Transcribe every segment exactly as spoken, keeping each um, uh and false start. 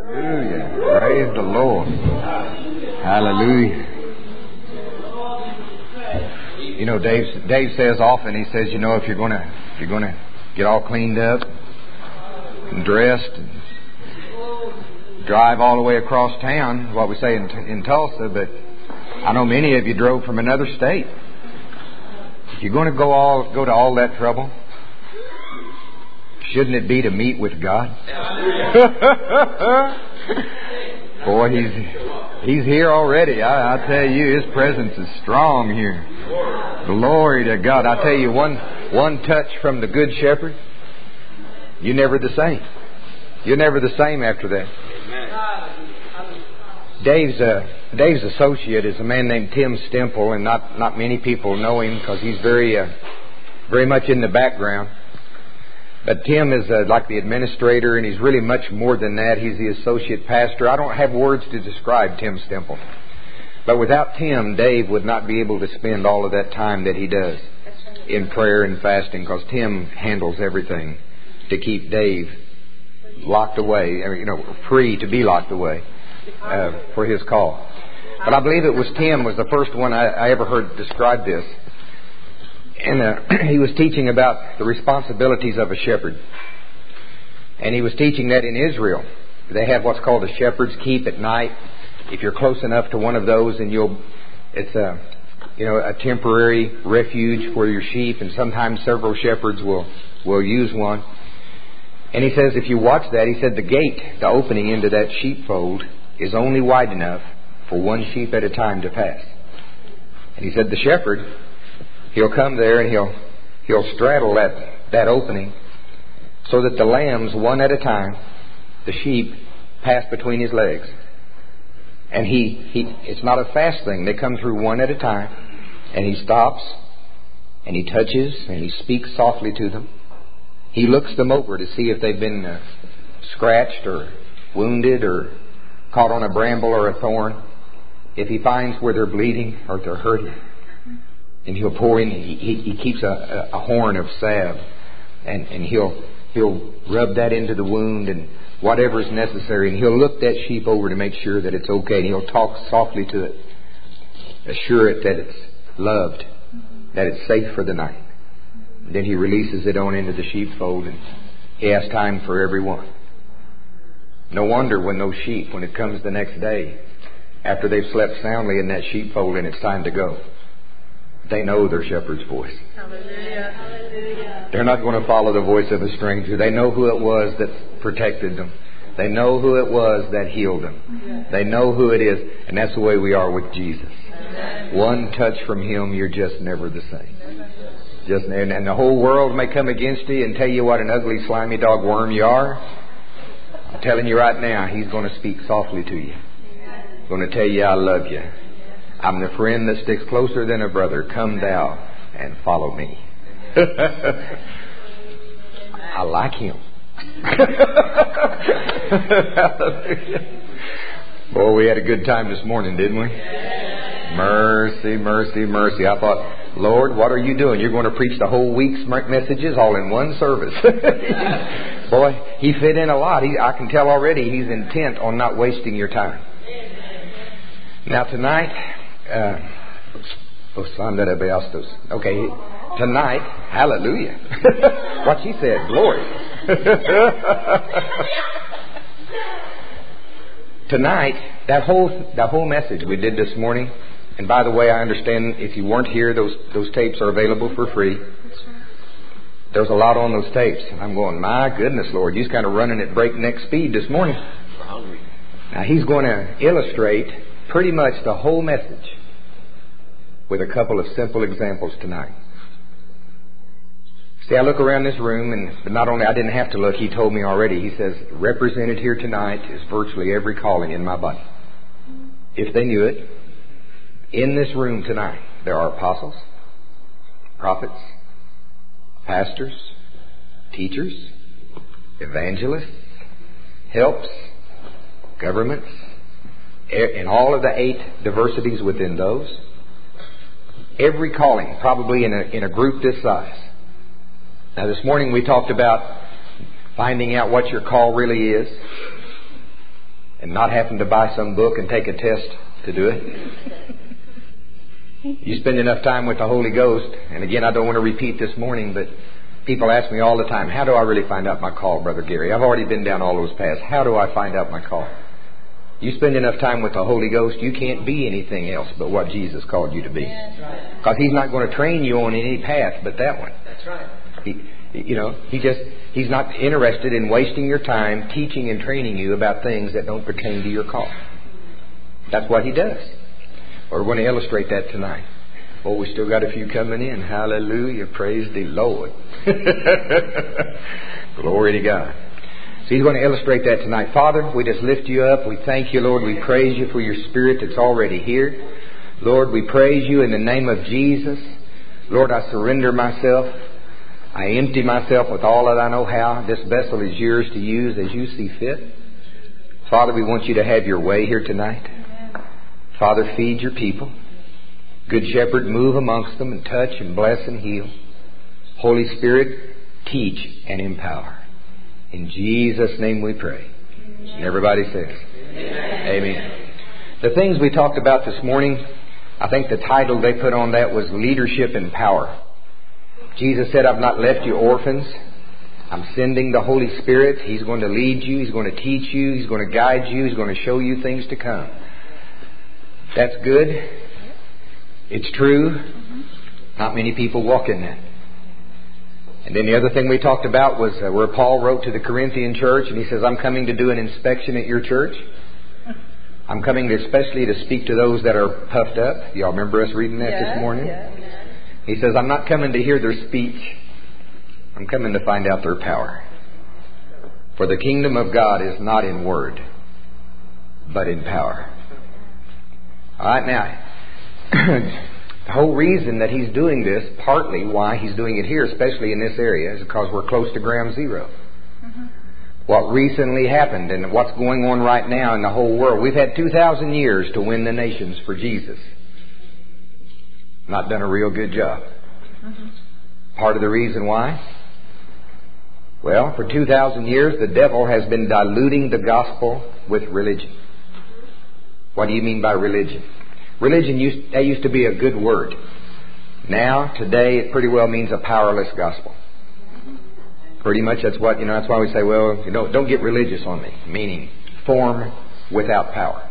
Hallelujah. Praise the Lord. Hallelujah. You know, Dave, Dave says often, he says, you know, if you're going to, if you're going to get all cleaned up and dressed and drive all the way across town, what we say in, in Tulsa, but I know many of you drove from another state. If you're going to go all, go to all that trouble, shouldn't it be to meet with God? Boy, he's he's here already. I, I tell you, His presence is strong here. Glory to God. I tell you, one one touch from the Good Shepherd, you're never the same. You're never the same after that. Dave's uh, Dave's associate is a man named Tim Stemple, and not not many people know him because he's very uh, very much in the background. But Tim is uh, like the administrator, and he's really much more than that. He's the associate pastor. I don't have words to describe Tim Stemple. But without Tim, Dave would not be able to spend all of that time that he does in prayer and fasting, because Tim handles everything to keep Dave locked away, you know, free to be locked away uh, for his call. But I believe it was Tim was the first one I, I ever heard describe this. And uh, he was teaching about the responsibilities of a shepherd. And he was teaching that in Israel, they have what's called a shepherd's keep at night. If you're close enough to one of those, and you'll, it's a, you know, a temporary refuge for your sheep. And sometimes several shepherds will, will use one. And he says, if you watch that, he said the gate, the opening into that sheepfold, is only wide enough for one sheep at a time to pass. And he said the shepherd, he'll come there and he'll he'll straddle that, that opening so that the lambs, one at a time, the sheep, pass between his legs. And he, he it's not a fast thing. They come through one at a time, and he stops and he touches and he speaks softly to them. He looks them over to see if they've been uh, scratched or wounded or caught on a bramble or a thorn. If he finds where they're bleeding or if they're hurting, and he'll pour in, he, he, he keeps a, a horn of salve, and, and he'll he'll rub that into the wound and whatever is necessary, and he'll look that sheep over to make sure that it's okay, and he'll talk softly to it, assure it that it's loved, that it's safe for the night. And then he releases it on into the sheepfold, and he has time for everyone. No wonder when those sheep, when it comes the next day, after they've slept soundly in that sheepfold and it's time to go, they know their shepherd's voice. Hallelujah. Hallelujah. They're not going to follow the voice of a stranger. They know who it was that protected them. They know who it was that healed them. Yes. They know who it is. And that's the way we are with Jesus. Amen. One touch from Him, you're just never the same. Just and, and the whole world may come against you and tell you what an ugly, slimy dog worm you are. I'm telling you right now, He's going to speak softly to you. He's going to tell you, I love you. I'm the friend that sticks closer than a brother. Come thou and follow me. I like Him. Boy, we had a good time this morning, didn't we? Mercy, mercy, mercy. I thought, Lord, what are you doing? You're going to preach the whole week's messages all in one service. Boy, He fit in a lot. He, I can tell already He's intent on not wasting your time. Now tonight... Uh, okay, tonight, hallelujah. What she said, glory. Tonight, that whole that whole message we did this morning, and by the way, I understand if you weren't here, those those tapes are available for free. There's a lot on those tapes. And I'm going, my goodness, Lord, you're kind of running at breakneck speed this morning. Now, He's going to illustrate pretty much the whole message with a couple of simple examples tonight. See, I look around this room, and but not only I didn't have to look, He told me already. He says, represented here tonight is virtually every calling in my body. If they knew it, in this room tonight, there are apostles, prophets, pastors, teachers, evangelists, helps, governments, and all of the eight diversities within those. Every calling, probably in a, in a group this size. Now this morning we talked about finding out what your call really is. and not having to buy some book and take a test to do it. You spend enough time with the Holy Ghost, and again, I don't want to repeat this morning, but people ask me all the time, how do I really find out my call, Brother Gary? I've already been down all those paths. How do I find out my call? You spend enough time with the Holy Ghost, you can't be anything else but what Jesus called you to be. Because He's not going to train you on any path but that one. That's right. He, you know, He just, He's not interested in wasting your time teaching and training you about things that don't pertain to your call. That's what He does. We're going to illustrate that tonight. Oh, we still got a few coming in. Hallelujah. Praise the Lord. Glory to God. So He's going to illustrate that tonight. Father, we just lift You up. We thank You, Lord. We praise You for Your Spirit that's already here. Lord, we praise You in the name of Jesus. Lord, I surrender myself. I empty myself with all that I know how. This vessel is Yours to use as You see fit. Father, we want You to have Your way here tonight. Father, feed Your people. Good Shepherd, move amongst them and touch and bless and heal. Holy Spirit, teach and empower. In Jesus' name we pray. And everybody says, Amen. Amen. The things we talked about this morning, I think the title they put on that was Leadership and Power. Jesus said, I've not left you orphans. I'm sending the Holy Spirit. He's going to lead you. He's going to teach you. He's going to guide you. He's going to show you things to come. That's good. It's true. Not many people walk in that. And then the other thing we talked about was uh, where Paul wrote to the Corinthian church, and he says, I'm coming to do an inspection at your church. I'm coming to especially to speak to those that are puffed up. Y'all remember us reading that yeah, this morning? Yeah. He says, I'm not coming to hear their speech. I'm coming to find out their power. For the kingdom of God is not in word, but in power. All right, now, the whole reason that He's doing this, partly why He's doing it here, especially in this area, is because we're close to ground zero. Mm-hmm. What recently happened and what's going on right now in the whole world. We've had two thousand years to win the nations for Jesus. Not done a real good job. Mm-hmm. Part of the reason why? Well, for two thousand years, the devil has been diluting the gospel with religion. What do you mean by religion? Religion used, that used to be a good word. Now, today, it pretty well means a powerless gospel. Pretty much that's what, you know, that's why we say, well, you know, don't get religious on me. Meaning, form without power.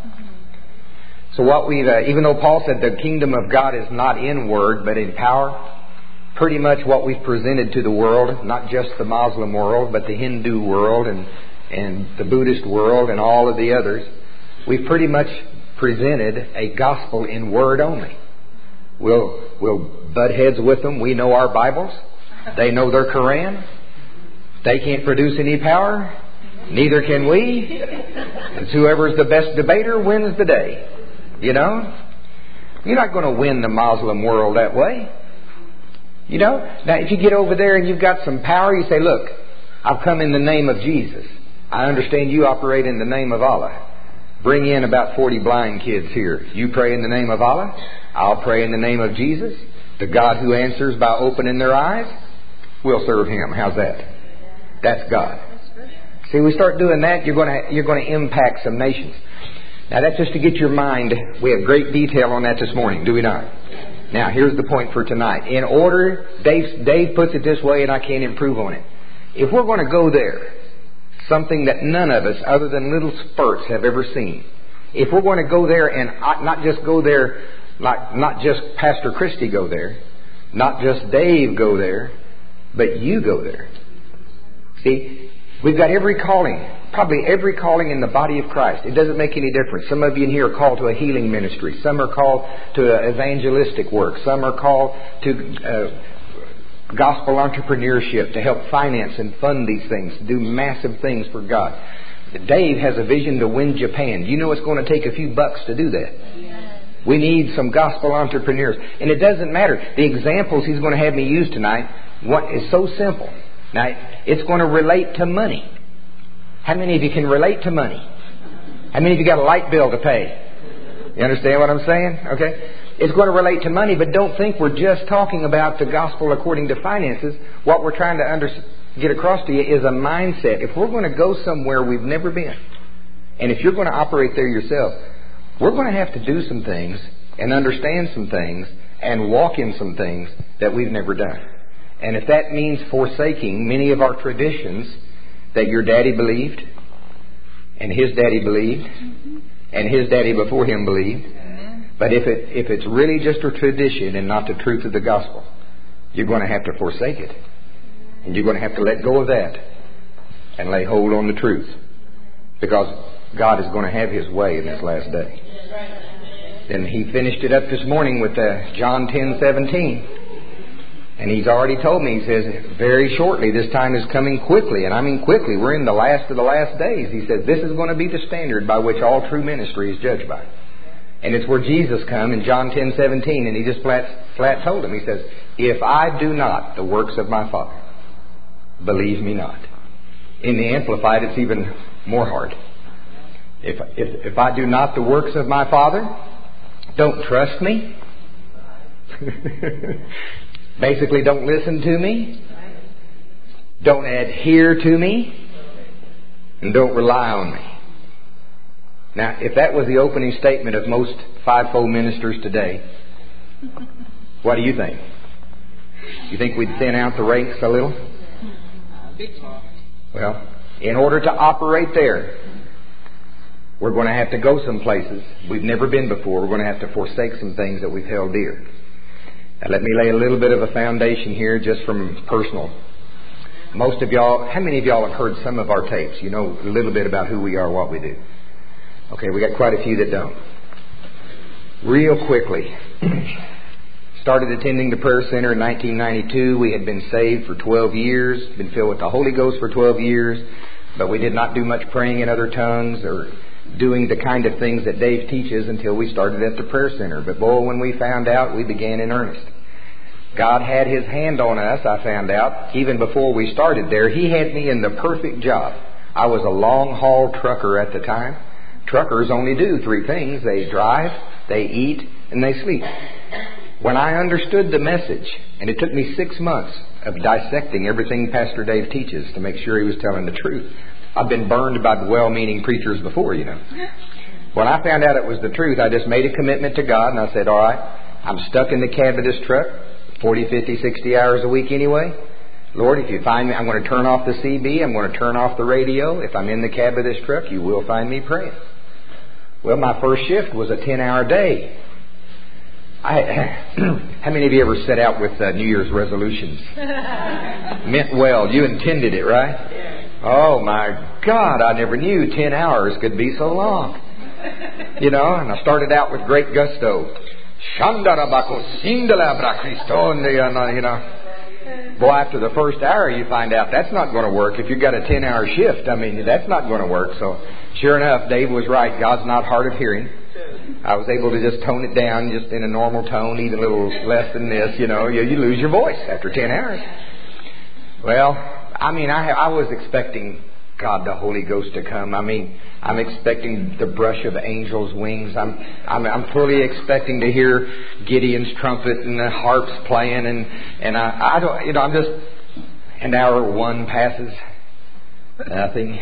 So what we've, uh, even though Paul said the kingdom of God is not in word, but in power, pretty much what we've presented to the world, not just the Muslim world, but the Hindu world and, and the Buddhist world and all of the others, we've pretty much presented a gospel in word only. We'll, we'll butt heads with them. We know our Bibles. They know their Quran. They can't produce any power. Neither can we. And whoever's the best debater wins the day. You know? You're not going to win the Muslim world that way. You know? Now, if you get over there and you've got some power, you say, look, I've come in the name of Jesus. I understand you operate in the name of Allah. Bring in about forty blind kids here. You pray in the name of Allah. I'll pray in the name of Jesus. The God who answers by opening their eyes, we'll serve Him. How's that? That's God. See, we start doing that, you're going to you're going to impact some nations. Now, that's just to get your mind. We have great detail on that this morning, do we not? Now, here's the point for tonight. In order, Dave, Dave puts it this way, and I can't improve on it. If we're going to go there, something that none of us, other than little spurts, have ever seen. If we're going to go there and not just go there, like not just Pastor Christy go there, not just Dave go there, but you go there. See, we've got every calling, probably every calling in the body of Christ. It doesn't make any difference. Some of you in here are called to a healing ministry. Some are called to evangelistic work. Some are called to Uh, gospel entrepreneurship, to help finance and fund these things, do massive things for God. Dave has a vision to win Japan. You know it's going to take a few bucks to do that. Yes. We need some gospel entrepreneurs. And it doesn't matter. The examples he's going to have me use tonight what is so simple. Now, it's going to relate to money. How many of you can relate to money? How many of you got a light bill to pay? You understand what I'm saying? Okay. It's going to relate to money, but don't think we're just talking about the gospel according to finances. What we're trying to under, get across to you is a mindset. If we're going to go somewhere we've never been, And if you're going to operate there yourself, we're going to have to do some things and understand some things and walk in some things that we've never done. And if that means forsaking many of our traditions that your daddy believed, and his daddy believed, and his daddy before him believed, but if it if it's really just a tradition and not the truth of the gospel, you're going to have to forsake it. And you're going to have to let go of that and lay hold on the truth. Because God is going to have His way in this last day. And He finished it up this morning with uh, John ten seventeen. And He's already told me, He says, very shortly, this time is coming quickly. And I mean quickly. We're in the last of the last days. He says, this is going to be the standard by which all true ministry is judged by. And it's where Jesus come in John ten seventeen. And He just flat, flat told him, He says, if I do not the works of my Father, believe me not. In the Amplified, it's even more hard. If, if, if I do not the works of my Father, don't trust me. Basically, don't listen to me. Don't adhere to me. And don't rely on me. Now, if that was the opening statement of most fivefold ministers today, what do you think? You think we'd thin out the ranks a little? Well, in order to operate there, we're going to have to go some places we've never been before. We're going to have to forsake some things that we've held dear. Now, let me lay a little bit of a foundation here just from personal. Most of y'all, how many of y'all have heard some of our tapes? You know a little bit about who we are, what we do. Okay, we got quite a few that don't. Real quickly. Started attending the prayer center in nineteen ninety-two. We had been saved for twelve years, been filled with the Holy Ghost for twelve years, but we did not do much praying in other tongues or doing the kind of things that Dave teaches until we started at the prayer center. But boy, when we found out, we began in earnest. God had His hand on us, I found out, even before we started there. He had me in the perfect job. I was a long-haul trucker at the time. Truckers only do three things. They drive, they eat, and they sleep. When I understood the message, and it took me six months of dissecting everything Pastor Dave teaches to make sure he was telling the truth. I've been burned by well-meaning preachers before, you know. When I found out it was the truth, I just made a commitment to God, and I said, all right, I'm stuck in the cab of this truck forty, fifty, sixty hours a week anyway. Lord, if you find me, I'm going to turn off the C B, I'm going to turn off the radio. If I'm in the cab of this truck, you will find me praying. Well, my first shift was a ten-hour day. I, how many of you ever set out with uh, New Year's resolutions? Meant well. You intended it, right? Yeah. Oh, my God. I never knew ten hours could be so long. You know, and I started out with great gusto. You know. Boy, after the first hour, you find out that's not going to work. If you've got a ten-hour shift, I mean, that's not going to work. So, sure enough, Dave was right. God's not hard of hearing. I was able to just tone it down just in a normal tone, even a little less than this, you know. You, you lose your voice after ten hours. Well, I mean, I, I was expecting God, the Holy Ghost, to come. I mean, I'm expecting the brush of angels' wings. I'm, I'm, I'm fully expecting to hear Gideon's trumpet and the harps playing, and and I, I don't, you know, I'm just. And hour one passes, nothing.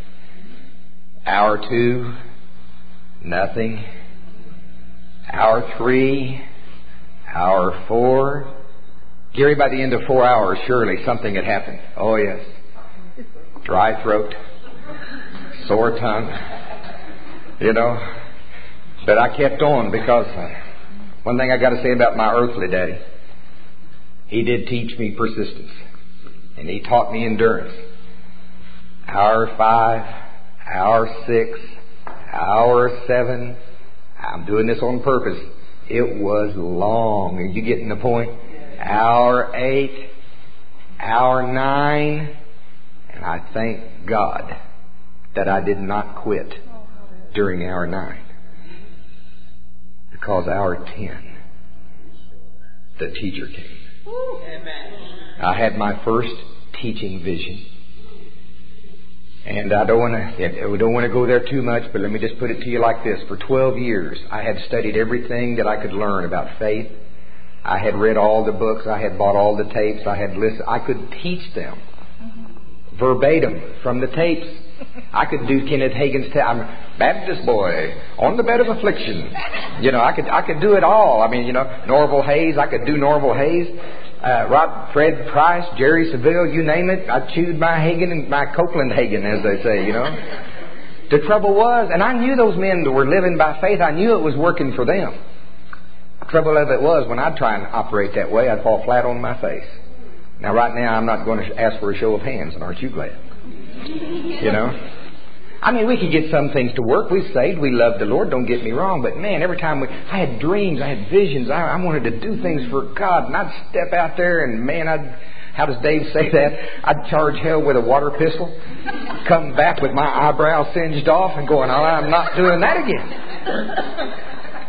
Hour two, nothing. Hour three, hour four. Gary, by the end of four hours, surely something had happened. Oh, yes. Dry throat, sore tongue, you know. But I kept on because uh, one thing I got to say about my earthly daddy, he did teach me persistence. And he taught me endurance. Hour five, hour six, hour seven. I'm doing this on purpose. It was long. Are you getting the point? Hour eight, hour nine. And I thank God that I did not quit during hour nine. Because hour ten, the teacher came. I had my first teaching vision. And I don't want to I don't want to go there too much, but let me just put it to you like this. For twelve years, I had studied everything that I could learn about faith. I had read all the books. I had bought all the tapes. I had listened. I could teach them verbatim from the tapes. I could do Kenneth Hagin's. T- I'm a Baptist boy on the bed of affliction. You know, I could I could do it all. I mean, you know, Norval Hayes. I could do Norval Hayes. Uh, Rob, Fred Price, Jerry Seville, you name it. I chewed my Hagen and my Copeland Hagen, as they say. You know. The trouble was, and I knew those men that were living by faith. I knew it was working for them. The trouble of it was, when I'd try and operate that way, I'd fall flat on my face. Now, right now, I'm not going to ask for a show of hands, and aren't you glad? You know? I mean, we could get some things to work. We saved. We loved the Lord. Don't get me wrong. But, man, every time we... I had dreams. I had visions. I, I wanted to do things for God. And I'd step out there and, man, I'd... How does Dave say that? I'd charge hell with a water pistol. Come back with my eyebrows singed off and going, oh, I'm not doing that again.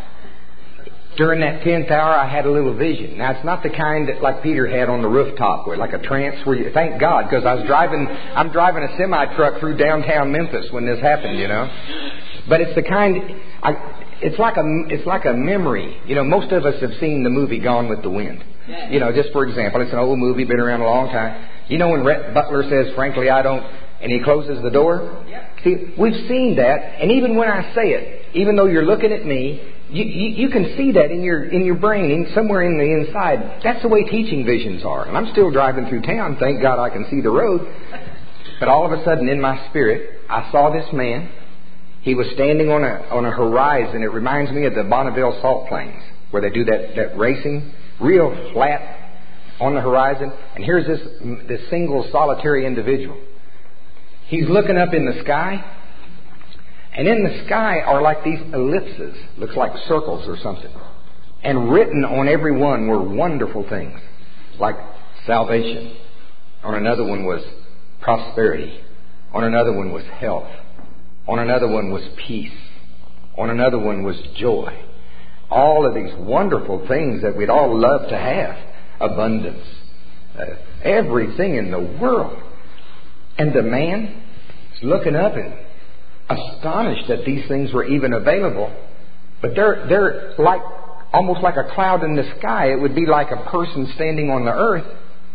During that tenth hour, I had a little vision. Now, it's not the kind that like Peter had on the rooftop, where like a trance. Where you, thank God, because I was driving. I'm driving a semi truck through downtown Memphis when this happened. You know, but it's the kind. I, it's like a. It's like a memory. You know, most of us have seen the movie Gone with the Wind. You know, just for example, it's an old movie, been around a long time. You know, when Rhett Butler says, "Frankly, I don't," and he closes the door. See, we've seen that, and even when I say it, even though you're looking at me. You, you, you can see that in your in your brain, in, somewhere in the inside. That's the way teaching visions are. And I'm still driving through town. Thank God I can see the road. But all of a sudden, in my spirit, I saw this man. He was standing on a on a horizon. It reminds me of the Bonneville Salt Plains, where they do that, that racing, real flat on the horizon. And here's this this single solitary individual. He's looking up in the sky. And in the sky are like these ellipses, looks like circles or something. And written on every one were wonderful things, like salvation. On another one was prosperity. On another one was health. On another one was peace. On another one was joy. All of these wonderful things that we'd all love to have. Abundance. Uh, everything in the world. And the man is looking up and astonished that these things were even available. But they're they're like almost like a cloud in the sky. It would be like a person standing on the earth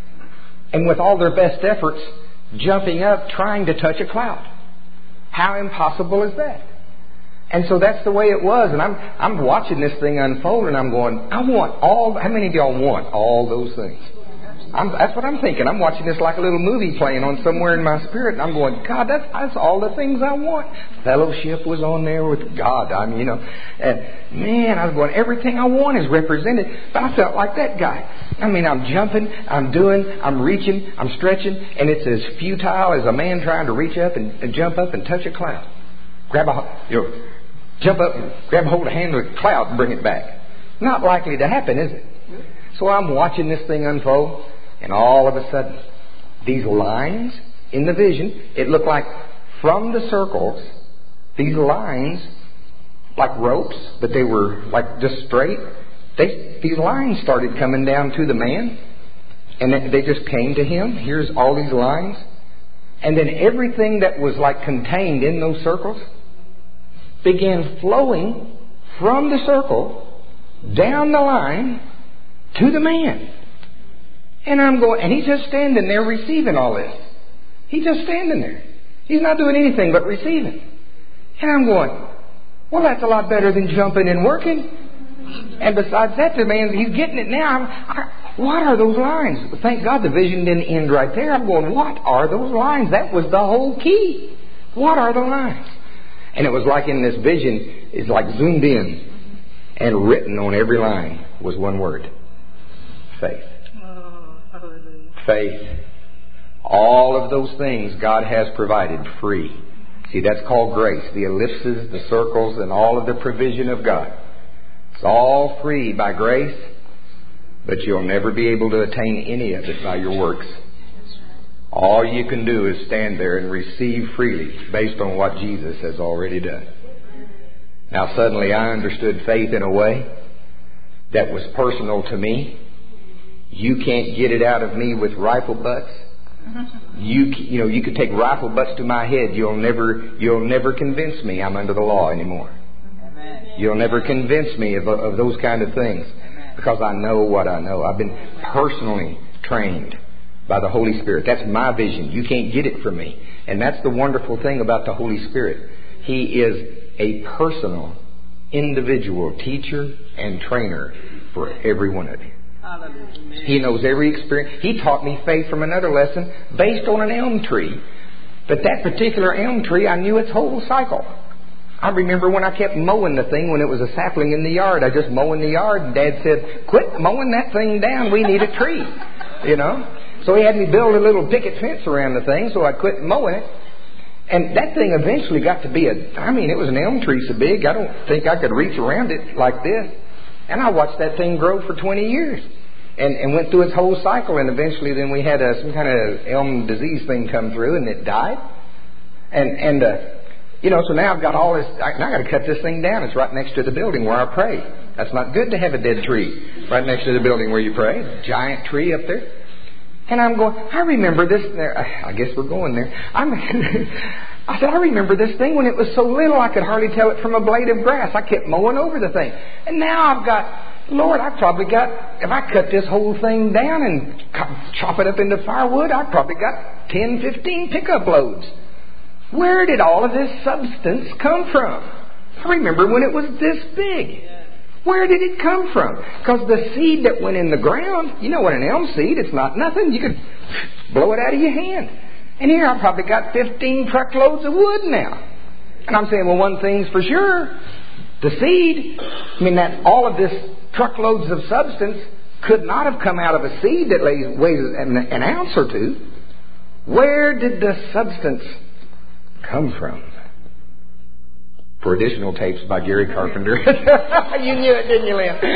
and with all their best efforts jumping up trying to touch a cloud. How impossible is that? And so that's the way it was. And I'm I'm watching this thing unfold and I'm going, I want all... How many of y'all want all those things? I'm, that's what I'm thinking. I'm watching this like a little movie playing on somewhere in my spirit. And I'm going, God, that's, that's all the things I want. Fellowship was on there with God. I mean, you know, and man, I was going, everything I want is represented. But I felt like that guy. I mean, I'm jumping, I'm doing, I'm reaching, I'm stretching. And it's as futile as a man trying to reach up and, and jump up and touch a cloud. Grab a, you know, jump up and grab a hold of a hand with a cloud and bring it back. Not likely to happen, is it? So I'm watching this thing unfold. And all of a sudden, these lines in the vision, it looked like from the circles, these lines, like ropes, but they were like just straight. They, these lines started coming down to the man, and they just came to him. Here's all these lines. And then everything that was like contained in those circles began flowing from the circle down the line to the man. And I'm going, and he's just standing there receiving all this. He's just standing there. He's not doing anything but receiving. And I'm going, well, that's a lot better than jumping and working. And besides that, the man, he's getting it now. I, what are those lines? Thank God the vision didn't end right there. I'm going, what are those lines? That was the whole key. What are the lines? And it was like in this vision, it's like zoomed in. And written on every line was one word. Faith. Faith. All of those things God has provided free. See, that's called grace. The ellipses, the circles, and all of the provision of God. It's all free by grace, but you'll never be able to attain any of it by your works. All you can do is stand there and receive freely based on what Jesus has already done. Now suddenly I understood faith in a way that was personal to me. You can't get it out of me with rifle butts. You you know you could take rifle butts to my head. You'll never you'll never convince me I'm under the law anymore. You'll never convince me of, of those kind of things because I know what I know. I've been personally trained by the Holy Spirit. That's my vision. You can't get it from me. And that's the wonderful thing about the Holy Spirit. He is a personal, individual teacher and trainer for every one of you. He knows every experience. He taught me faith from another lesson based on an elm tree. But that particular elm tree, I knew its whole cycle. I remember when I kept mowing the thing when it was a sapling in the yard. I just mowing the yard, and Dad said, "Quit mowing that thing down. We need a tree." You know? So he had me build a little picket fence around the thing so I quit mowing it. And that thing eventually got to be a, I mean, it was an elm tree so big, I don't think I could reach around it like this. And I watched that thing grow for twenty years. And, and went through its whole cycle, and eventually then we had a, some kind of elm disease thing come through, and it died. And, and uh, you know, so now I've got all this, I, now I've got to cut this thing down. It's right next to the building where I pray. That's not good to have a dead tree right next to the building where you pray. A giant tree up there. And I'm going, I remember this, I guess we're going there. I'm, I said, I remember this thing when it was so little I could hardly tell it from a blade of grass. I kept mowing over the thing. And now I've got, Lord, I've probably got, if I cut this whole thing down and chop it up into firewood, I've probably got ten, fifteen pickup loads. Where did all of this substance come from? I remember when it was this big. Where did it come from? Because the seed that went in the ground, you know what an elm seed, it's not nothing. You could blow it out of your hand. And here I've probably got fifteen truckloads of wood now. And I'm saying, well, one thing's for sure. The seed, I mean, that all of this truckloads of substance could not have come out of a seed that weighs an, an ounce or two. Where did the substance come from? For additional tapes by Gary Carpenter. You knew it, didn't you,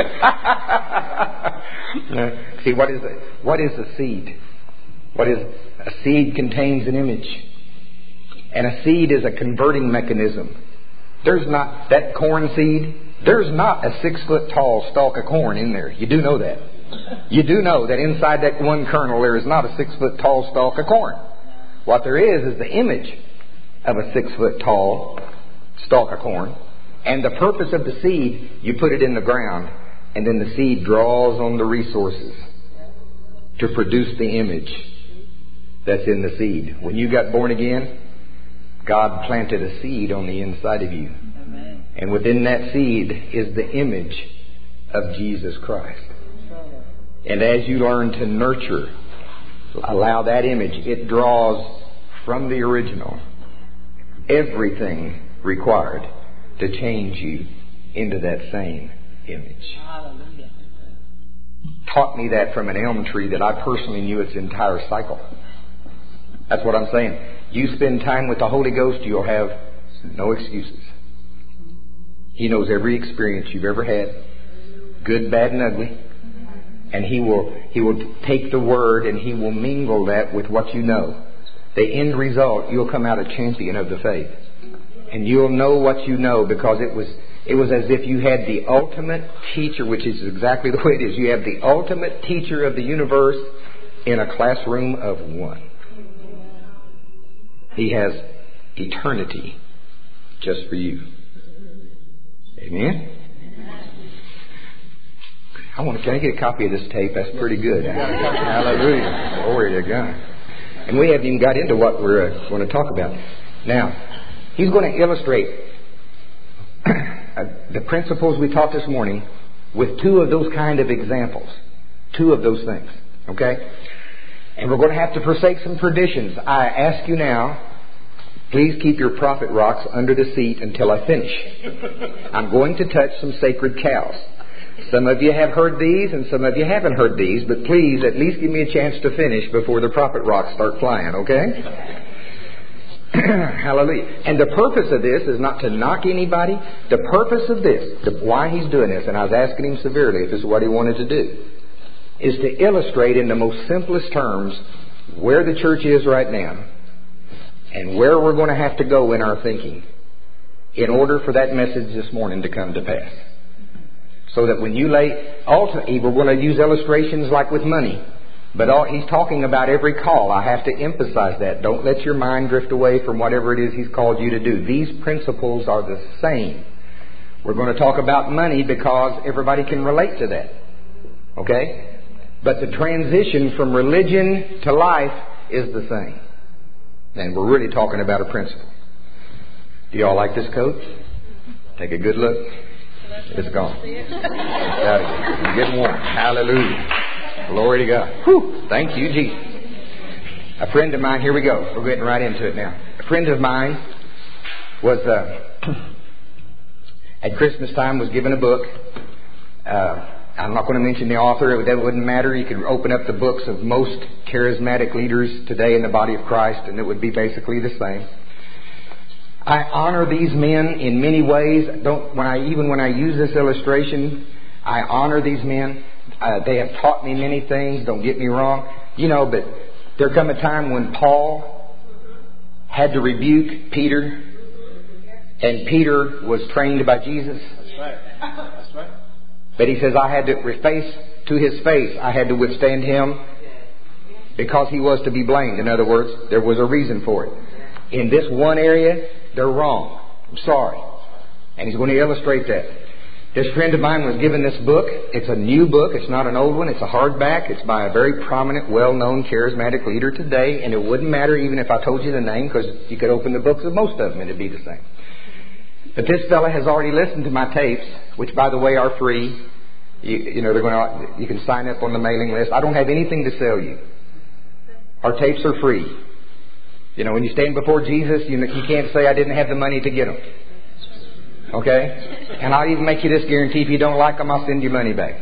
Lynn? See, what is a, what is a seed? What is a seed contains an image. And a seed is a converting mechanism. There's not that corn seed. There's not a six foot tall stalk of corn in there. You do know that. You do know that inside that one kernel there is not a six foot tall stalk of corn. What there is is the image of a six foot tall stalk of corn. And the purpose of the seed, you put it in the ground, and then the seed draws on the resources to produce the image that's in the seed. When you got born again, God planted a seed on the inside of you. Amen. And within that seed is the image of Jesus Christ. And as you learn to nurture, allow that image, it draws from the original everything required to change you into that same image. Hallelujah. Taught me that from an elm tree that I personally knew its entire cycle. That's what I'm saying. You spend time with the Holy Ghost, you'll have no excuses. He knows every experience you've ever had, good, bad, and ugly. And He will He will take the Word and He will mingle that with what you know. The end result, you'll come out a champion of the faith. And you'll know what you know because it was it was as if you had the ultimate teacher, which is exactly the way it is. You have the ultimate teacher of the universe in a classroom of one. He has eternity just for you. Amen? I want to, can I get a copy of this tape? That's pretty good. Hallelujah. Glory to God. And we haven't even got into what we're uh, going to talk about. Now, he's going to illustrate the principles we taught this morning with two of those kind of examples. Two of those things. Okay? And we're going to have to forsake some traditions. I ask you now, please keep your prophet rocks under the seat until I finish. I'm going to touch some sacred cows. Some of you have heard these and some of you haven't heard these, but please at least give me a chance to finish before the prophet rocks start flying, okay? Hallelujah. And the purpose of this is not to knock anybody. The purpose of this, the, why he's doing this, and I was asking him severely if this is what he wanted to do, is to illustrate in the most simplest terms where the church is right now and where we're going to have to go in our thinking in order for that message this morning to come to pass. So that when you lay, ultimately, we're going to use illustrations like with money. But all, he's talking about every call. I have to emphasize that. Don't let your mind drift away from whatever it is he's called you to do. These principles are the same. We're going to talk about money because everybody can relate to that. Okay? But the transition from religion to life is the same. And we're really talking about a principle. Do y'all like this coat? Take a good look. It's gone. It's getting warm. Hallelujah. Glory to God. Whew. Thank you, Jesus. A friend of mine, here we go. We're getting right into it now. A friend of mine was, uh, at Christmas time, was given a book. Uh, I'm not going to mention the author. It wouldn't matter. You could open up the books of most charismatic leaders today in the body of Christ, and it would be basically the same. I honor these men in many ways. Don't when I even when I use this illustration, I honor these men. Uh, they have taught me many things. Don't get me wrong. You know, but there come a time when Paul had to rebuke Peter, and Peter was trained by Jesus. That's right. That's right. But he says, I had to face to his face. I had to withstand him because he was to be blamed. In other words, there was a reason for it. In this one area, they're wrong. I'm sorry. And he's going to illustrate that. This friend of mine was given this book. It's a new book. It's not an old one. It's a hardback. It's by a very prominent, well-known, charismatic leader today. And it wouldn't matter even if I told you the name, because you could open the books of most of them and it'd be the same. But this fella has already listened to my tapes, which, by the way, are free. You, you know, they're going to. You can sign up on the mailing list. I don't have anything to sell you. Our tapes are free. You know, when you stand before Jesus, you, you can't say, I didn't have the money to get them. Okay? And I'll even make you this guarantee. If you don't like them, I'll send you money back.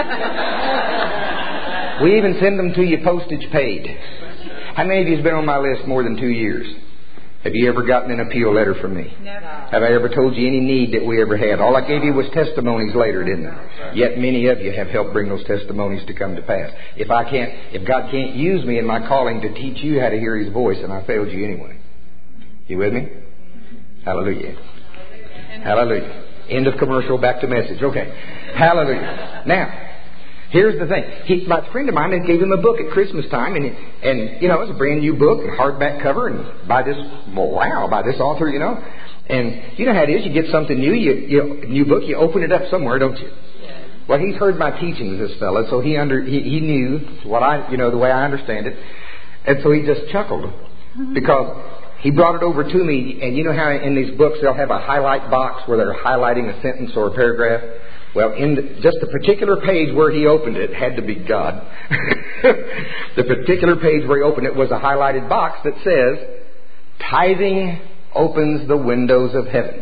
We even send them to you postage paid. How many of you have been on my list more than two years? Have you ever gotten an appeal letter from me? Never. Have I ever told you any need that we ever had? All I gave you was testimonies later, didn't I? Yet many of you have helped bring those testimonies to come to pass. If I can't, if God can't use me in my calling to teach you how to hear His voice, and I failed you anyway. You with me? Hallelujah. Hallelujah. End of commercial, back to message. Okay. Hallelujah. Now, here's the thing. He, my friend of mine gave him a book at Christmas time, and and you know, it's a brand new book, hardback cover, and by this well, wow, by this author, you know. And you know how it is. You get something new, you, you new book, you open it up somewhere, don't you? Well, he's heard my teachings, this fella, so he under he, he knew what I you know the way I understand it, and so he just chuckled because he brought it over to me. And you know how in these books they'll have a highlight box where they're highlighting a sentence or a paragraph. Well, in the, just the particular page where he opened it had to be God. The particular page where he opened it was a highlighted box that says, "Tithing opens the windows of heaven."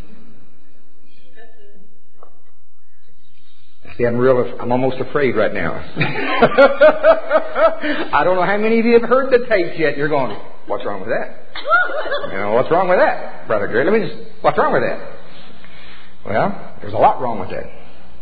See, I'm real. I'm almost afraid right now. I don't know how many of you have heard the tapes yet. You're going, "What's wrong with that?" You know, what's wrong with that, Brother Gray? Let me just. What's wrong with that? Well, there's a lot wrong with that.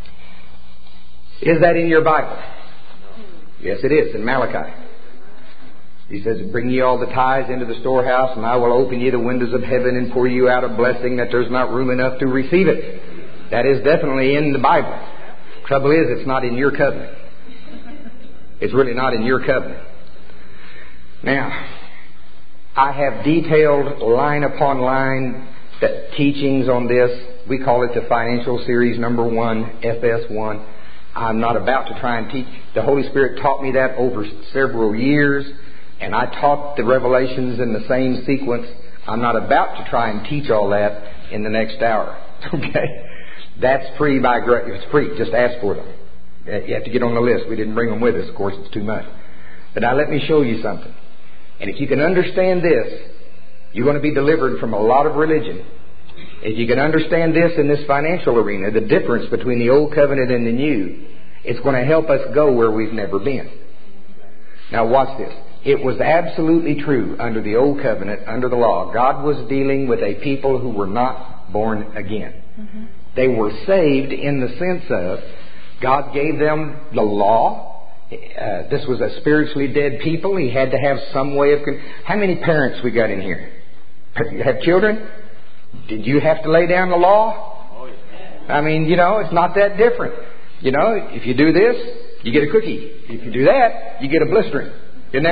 Is that in your Bible? Yes, it is, in Malachi. He says, "Bring ye all the tithes into the storehouse, and I will open ye the windows of heaven and pour you out a blessing that there's not room enough to receive it." That is definitely in the Bible. Trouble is, it's not in your covenant. It's really not in your covenant. Now, I have detailed line upon line that teachings on this. We call it the Financial Series number one, F S one. I'm not about to try and teach. The Holy Spirit taught me that over several years, and I taught the revelations in the same sequence. I'm not about to try and teach all that in the next hour. Okay? That's free by grace. It's free. Just ask for them. You have to get on the list. We didn't bring them with us. Of course, it's too much. But now let me show you something. And if you can understand this, you're going to be delivered from a lot of religion. If you can understand this in this financial arena, the difference between the old covenant and the new, it's going to help us go where we've never been. Now watch this. It was absolutely true under the old covenant, under the law. God was dealing with a people who were not born again. Mm-hmm. They were saved in the sense of God gave them the law. Uh, this was a spiritually dead people. He had to have some way of... Con- How many parents we got in here? You have children? Did you have to lay down the law? Oh, yeah. I mean, you know, it's not that different. You know, if you do this, you get a cookie. If you do that, you get a blistering. Isn't that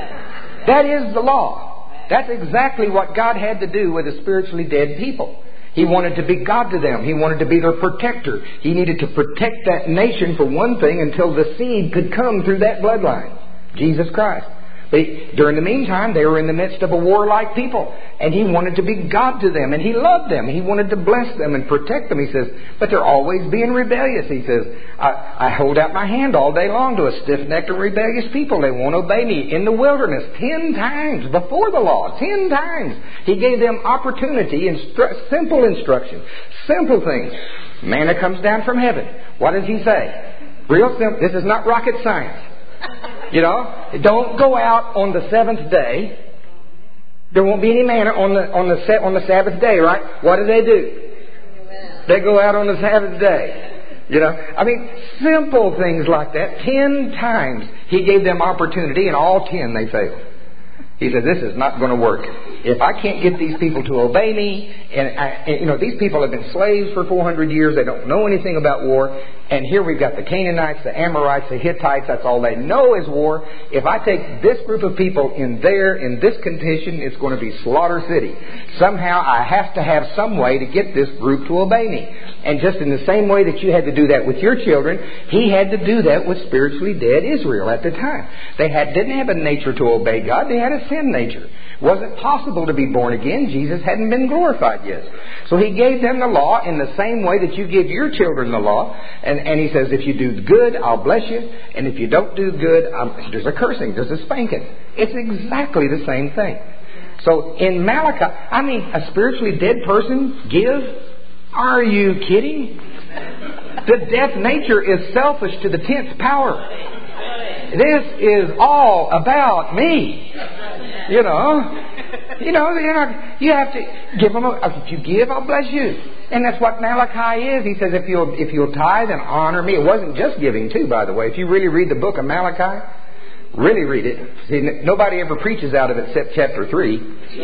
right? That is the law. That's exactly what God had to do with the spiritually dead people. He wanted to be God to them. He wanted to be their protector. He needed to protect that nation for one thing until the seed could come through that bloodline, Jesus Christ. They, during the meantime, they were in the midst of a warlike people, and He wanted to be God to them, and He loved them. He wanted to bless them and protect them. He says, but they're always being rebellious. He says, I, I hold out my hand all day long to a stiff-necked and rebellious people. They won't obey me. In the wilderness, ten times before the law, ten times, He gave them opportunity, instru- simple instruction, simple things. Manna comes down from heaven. What does He say? Real simple. This is not rocket science. You know, don't go out on the seventh day. There won't be any manna on the on the on the Sabbath day, right? What do they do? They go out on the Sabbath day. You know, I mean, simple things like that. Ten times He gave them opportunity, and all ten they failed. He said, "This is not going to work. If I can't get these people to obey me, and, I, and you know, these people have been slaves for four hundred years. They don't know anything about war. And here we've got the Canaanites, the Amorites, the Hittites. That's all they know is war. If I take this group of people in there, in this condition, it's going to be Slaughter City. Somehow I have to have some way to get this group to obey me. And just in the same way that you had to do that with your children, He had to do that with spiritually dead Israel at the time. They had, didn't have a nature to obey God. They had a sin nature. It wasn't possible to be born again. Jesus hadn't been glorified yet. So He gave them the law in the same way that you give your children the law. And, and He says, if you do good, I'll bless you. And if you don't do good, um, there's a cursing, there's a spanking. It's exactly the same thing. So in Malachi, I mean, a spiritually dead person give? Are you kidding? The death nature is selfish to the tenth power. This is all about me. You know, you know, you know, you have to give them. A, if you give, I'll bless you, and that's what Malachi is. He says, if you'll if you'll tithe and honor me. It wasn't just giving, too, by the way. If you really read the book of Malachi, really read it. See, nobody ever preaches out of it except chapter three.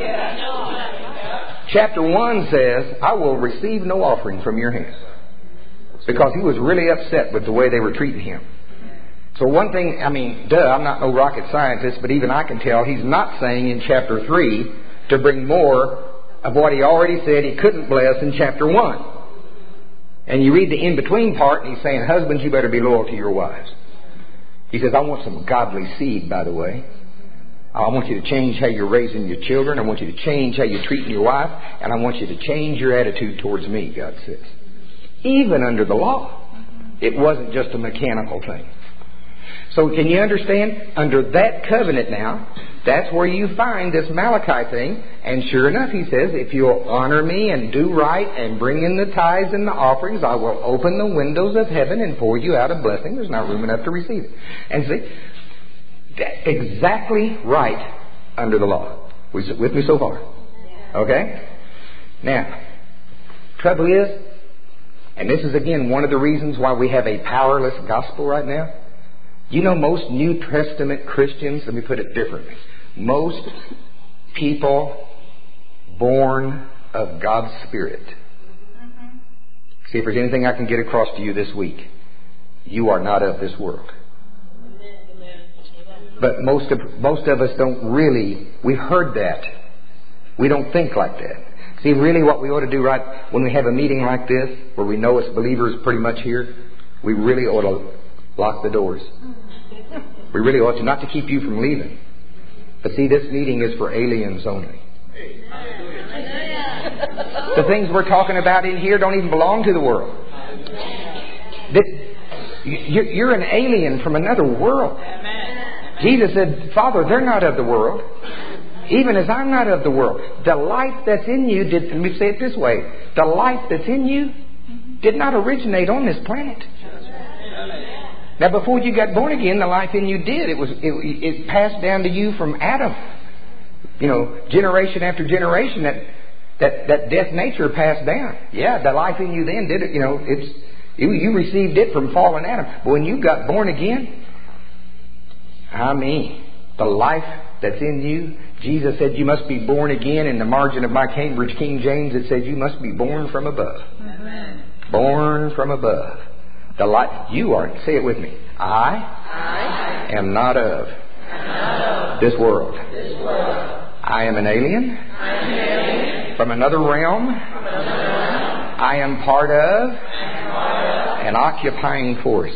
Chapter one says, I will receive no offering from your hand, because he was really upset with the way they were treating him. So one thing, I mean, duh, I'm not no rocket scientist, but even I can tell He's not saying in chapter three to bring more of what He already said He couldn't bless in chapter one. And you read the in-between part, and He's saying, husbands, you better be loyal to your wives. He says, I want some godly seed, by the way. I want you to change how you're raising your children. I want you to change how you're treating your wife. And I want you to change your attitude towards me, God says. Even under the law, it wasn't just a mechanical thing. So can you understand? Under that covenant now, that's where you find this Malachi thing. And sure enough, He says, if you'll honor me and do right and bring in the tithes and the offerings, I will open the windows of heaven and pour you out a blessing. There's not room enough to receive it. And see, that's exactly right under the law. Was it with me so far? Okay? Now, trouble is, and this is again one of the reasons why we have a powerless gospel right now. You know, most New Testament Christians, let me put it differently. Most people born of God's Spirit. Mm-hmm. See if there's anything I can get across to you this week. You are not of this world. But most of, most of us don't really, we've heard that. We don't think like that. See, really what we ought to do right when we have a meeting like this, where we know it's believers pretty much here, we really ought to lock the doors. We really ought to, not to keep you from leaving. But see, this meeting is for aliens only. The things we're talking about in here don't even belong to the world. You're an alien from another world. Jesus said, Father, they're not of the world, even as I'm not of the world. The life that's in you, did, let me say it this way, the life that's in you did not originate on this planet. Now, before you got born again, the life in you did. It was it, it passed down to you from Adam. You know, generation after generation, that that that death nature passed down. Yeah, the life in you then did it. You know, it's you, you received it from fallen Adam. But when you got born again, I mean, the life that's in you, Jesus said you must be born again. In the margin of my Cambridge King James, it said you must be born from above. Amen. Born from above. The life you are. Say it with me. I, I am not of, not of this, world. this world. I am an alien, I am an alien from another realm, from another realm. I am part of an occupying force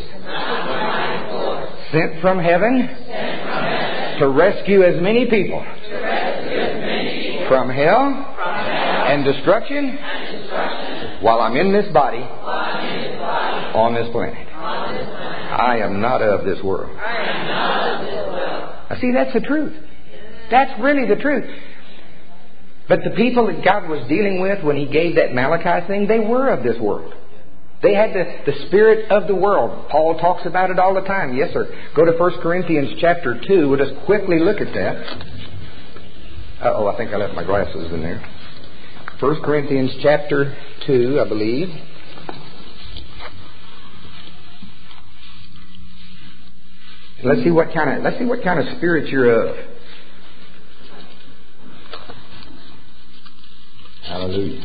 sent from heaven to rescue as many people from hell and destruction while I'm in this body on this planet. I am not of this world. Now see, that's the truth. That's really the truth. But the people that God was dealing with when He gave that Malachi thing, they were of this world. They had the, the spirit of the world. Paul talks about it all the time. Yes, sir. Go to First Corinthians chapter two. We'll just quickly look at that. Uh-oh, I think I left my glasses in there. First Corinthians chapter two, I believe. Let's see what kind of let's see what kind of spirit you're of. Hallelujah.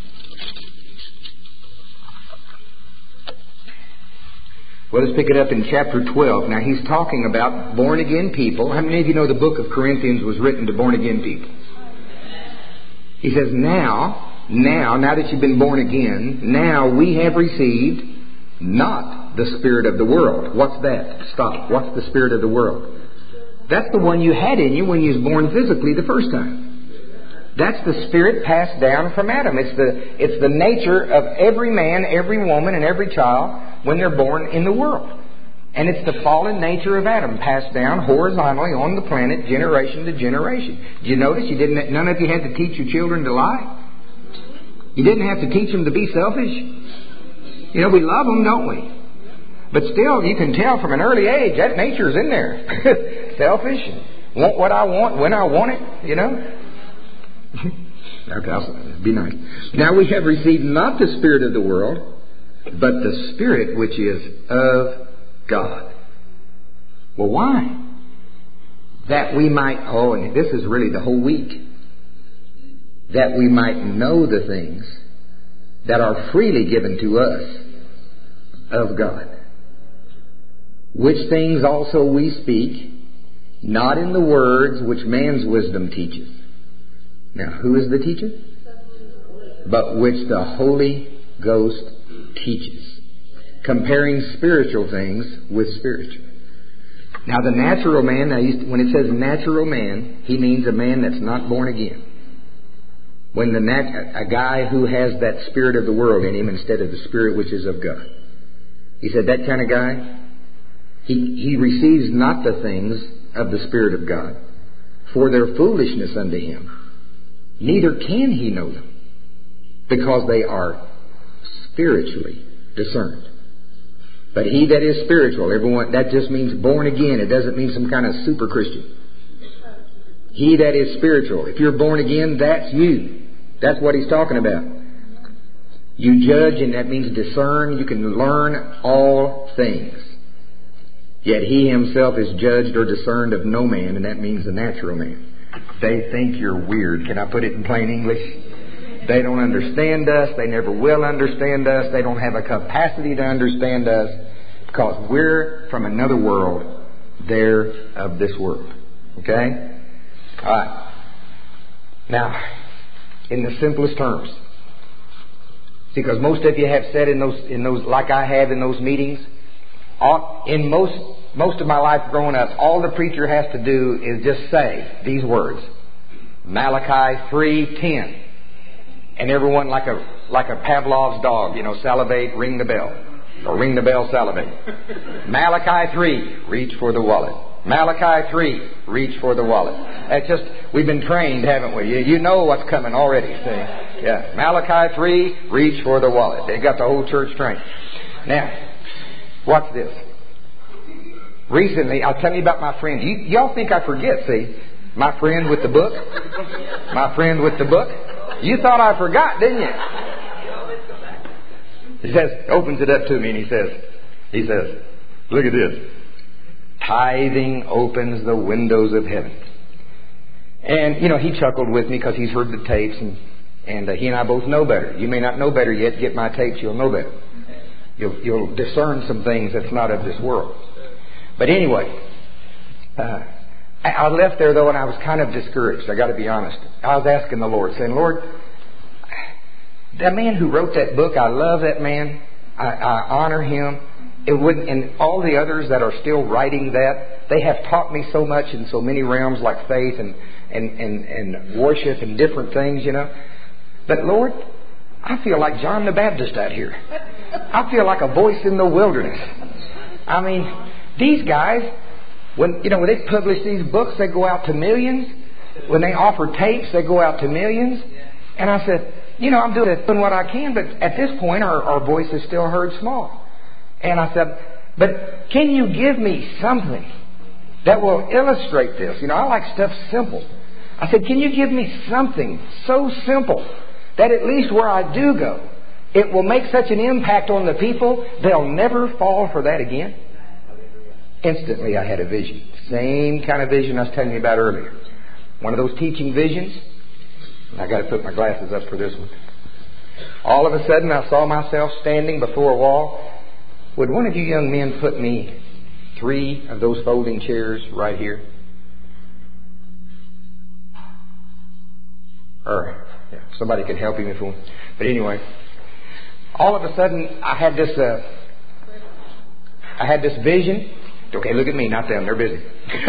Well, let's pick it up in chapter twelve. Now, he's talking about born-again people. How many of you know the book of Corinthians was written to born-again people? He says, now, now, now that you've been born again, now we have received not the spirit of the world. What's that? Stop. What's the spirit of the world? That's the one you had in you when you was born physically the first time. That's the spirit passed down from Adam. It's the, it's the nature of every man, every woman, and every child when they're born in the world. And it's the fallen nature of Adam passed down horizontally on the planet, generation to generation. Did you notice you didn't? None of you had to teach your children to lie. You didn't have to teach them to be selfish. You know, we love them, don't we? But still, you can tell from an early age that nature's in there. Selfish, want what I want when I want it. You know. Okay, I'll be nice. Now we have received not the spirit of the world, but the Spirit which is of God. Well, why? That we might, oh, and this is really the whole week, that we might know the things that are freely given to us of God. Which things also we speak, not in the words which man's wisdom teaches. Now, who is the teacher? But which the Holy Ghost teaches, comparing spiritual things with spiritual. Now, the natural man, now when it says natural man, he means a man that's not born again. When the nat- a guy who has that spirit of the world in him instead of the spirit which is of God. He said that kind of guy, he, he receives not the things of the Spirit of God, for their foolishness unto him. Neither can he know them, because they are spiritually discerned. But he that is spiritual, everyone, that just means born again. It doesn't mean some kind of super Christian. He that is spiritual. If you're born again, that's you. That's what he's talking about. You judge, and that means discern. You can learn all things. Yet he himself is judged or discerned of no man, and that means the natural man. They think you're weird. Can I put it in plain English? They don't understand us. They never will understand us. They don't have a capacity to understand us because we're from another world. They're of this world. Okay? All right. Now, in the simplest terms, because most of you have said in those, in those, like I have in those meetings, all, in most, most of my life growing up, all the preacher has to do is just say these words, Malachi three ten. And everyone like a like a Pavlov's dog, you know, salivate, ring the bell. Or ring the bell, salivate. Malachi three, reach for the wallet. Malachi three, reach for the wallet. That's just, we've been trained, haven't we? You, you know what's coming already. See? Yeah. Malachi three, reach for the wallet. They got the whole church trained. Now, watch this. Recently, I'll tell you about my friend. You, y'all think I forget, see? My friend with the book. My friend with the book. You thought I forgot, didn't you? He says, opens it up to me and he says, he says, look at this. Tithing opens the windows of heaven. And, you know, he chuckled with me because he's heard the tapes and, and uh, he and I both know better. You may not know better yet. Get my tapes, you'll know better. You'll, you'll discern some things that's not of this world. But anyway, uh, I left there, though, and I was kind of discouraged. I got to be honest. I was asking the Lord, saying, Lord, that man who wrote that book, I love that man. I, I honor him. It wouldn't, and all the others that are still writing that, they have taught me so much in so many realms like faith and, and, and, and worship and different things, you know. But Lord, I feel like John the Baptist out here. I feel like a voice in the wilderness. I mean, these guys, when you know when they publish these books, they go out to millions. When they offer tapes, they go out to millions. And I said, you know, I'm doing what I can, but at this point, our, our voice is still heard small. And I said, but can you give me something that will illustrate this? You know, I like stuff simple. I said, can you give me something so simple that at least where I do go, it will make such an impact on the people, they'll never fall for that again? Instantly, I had a vision. Same kind of vision I was telling you about earlier. One of those teaching visions. I got to put my glasses up for this one. All of a sudden, I saw myself standing before a wall. Would one of you young men put me three of those folding chairs right here? Or yeah, somebody can help him if one. But anyway, all of a sudden, I had this. Uh, I had this vision. Okay, look at me, not them. They're busy.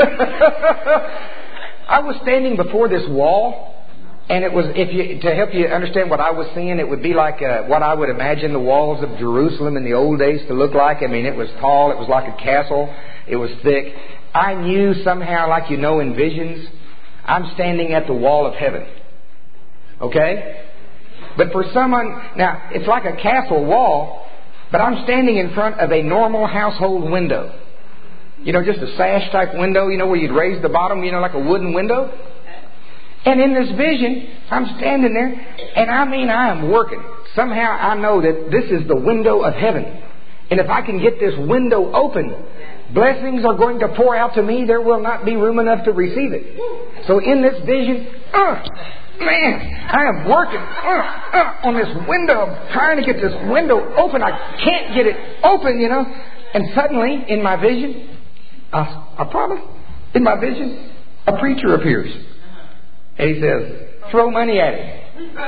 I was standing before this wall. And it was, if you, to help you understand what I was seeing, it would be like uh, what I would imagine the walls of Jerusalem in the old days to look like. I mean, it was tall. It was like a castle. It was thick. I knew somehow, like you know in visions, I'm standing at the wall of heaven. Okay? But for someone, now, it's like a castle wall, but I'm standing in front of a normal household window. You know, just a sash type window, you know, where you'd raise the bottom, you know, like a wooden window. And in this vision, I'm standing there, and I mean I am working. Somehow I know that this is the window of heaven. And if I can get this window open, blessings are going to pour out to me. There will not be room enough to receive it. So in this vision, uh, man, I am working uh, uh, on this window. I'm trying to get this window open. I can't get it open, you know. And suddenly, in my vision, I, I promise, in my vision, a preacher appears. And he says, throw money at him.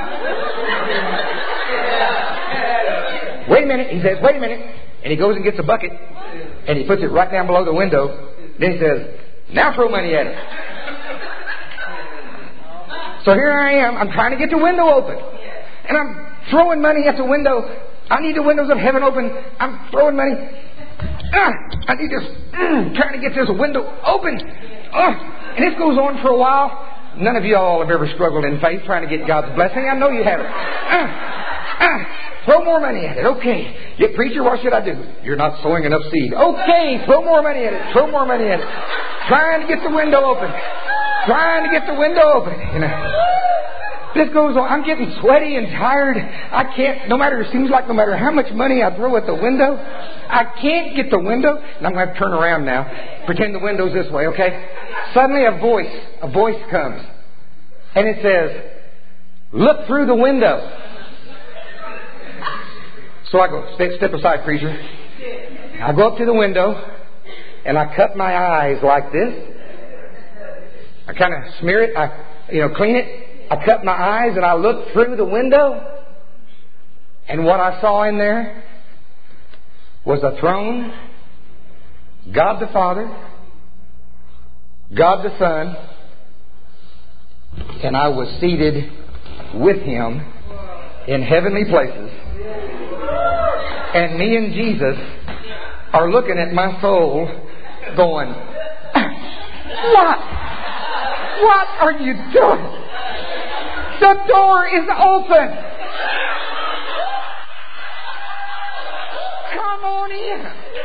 Wait a minute. He says, wait a minute. And he goes and gets a bucket. And he puts it right down below the window. Then he says, now throw money at him. So here I am. I'm trying to get the window open. And I'm throwing money at the window. I need the windows of heaven open. I'm throwing money. Ah, I need this. Mm, trying to get this window open. Ah, and this goes on for a while. None of you all have ever struggled in faith trying to get God's blessing. I know you haven't. Ah, ah, throw more money at it. Okay. Yeah, preacher, what should I do? You're not sowing enough seed. Okay, throw more money at it. Throw more money at it. Trying to get the window open. Trying to get the window open. You know. This goes on. I'm getting sweaty and tired. I can't, no matter, it seems like no matter how much money I throw at the window, I can't get the window. And I'm going to have to turn around now. Pretend the window's this way, okay? Suddenly a voice, a voice comes. And it says, look through the window. So I go, step, step aside, preacher. I go up to the window and I cut my eyes like this. I kind of smear it. I, you know, clean it. I cut my eyes and I looked through the window. And what I saw in there was a throne, God the Father, God the Son, and I was seated with Him in heavenly places. And me and Jesus are looking at my soul going, what? What are you doing? The door is open. Come on in.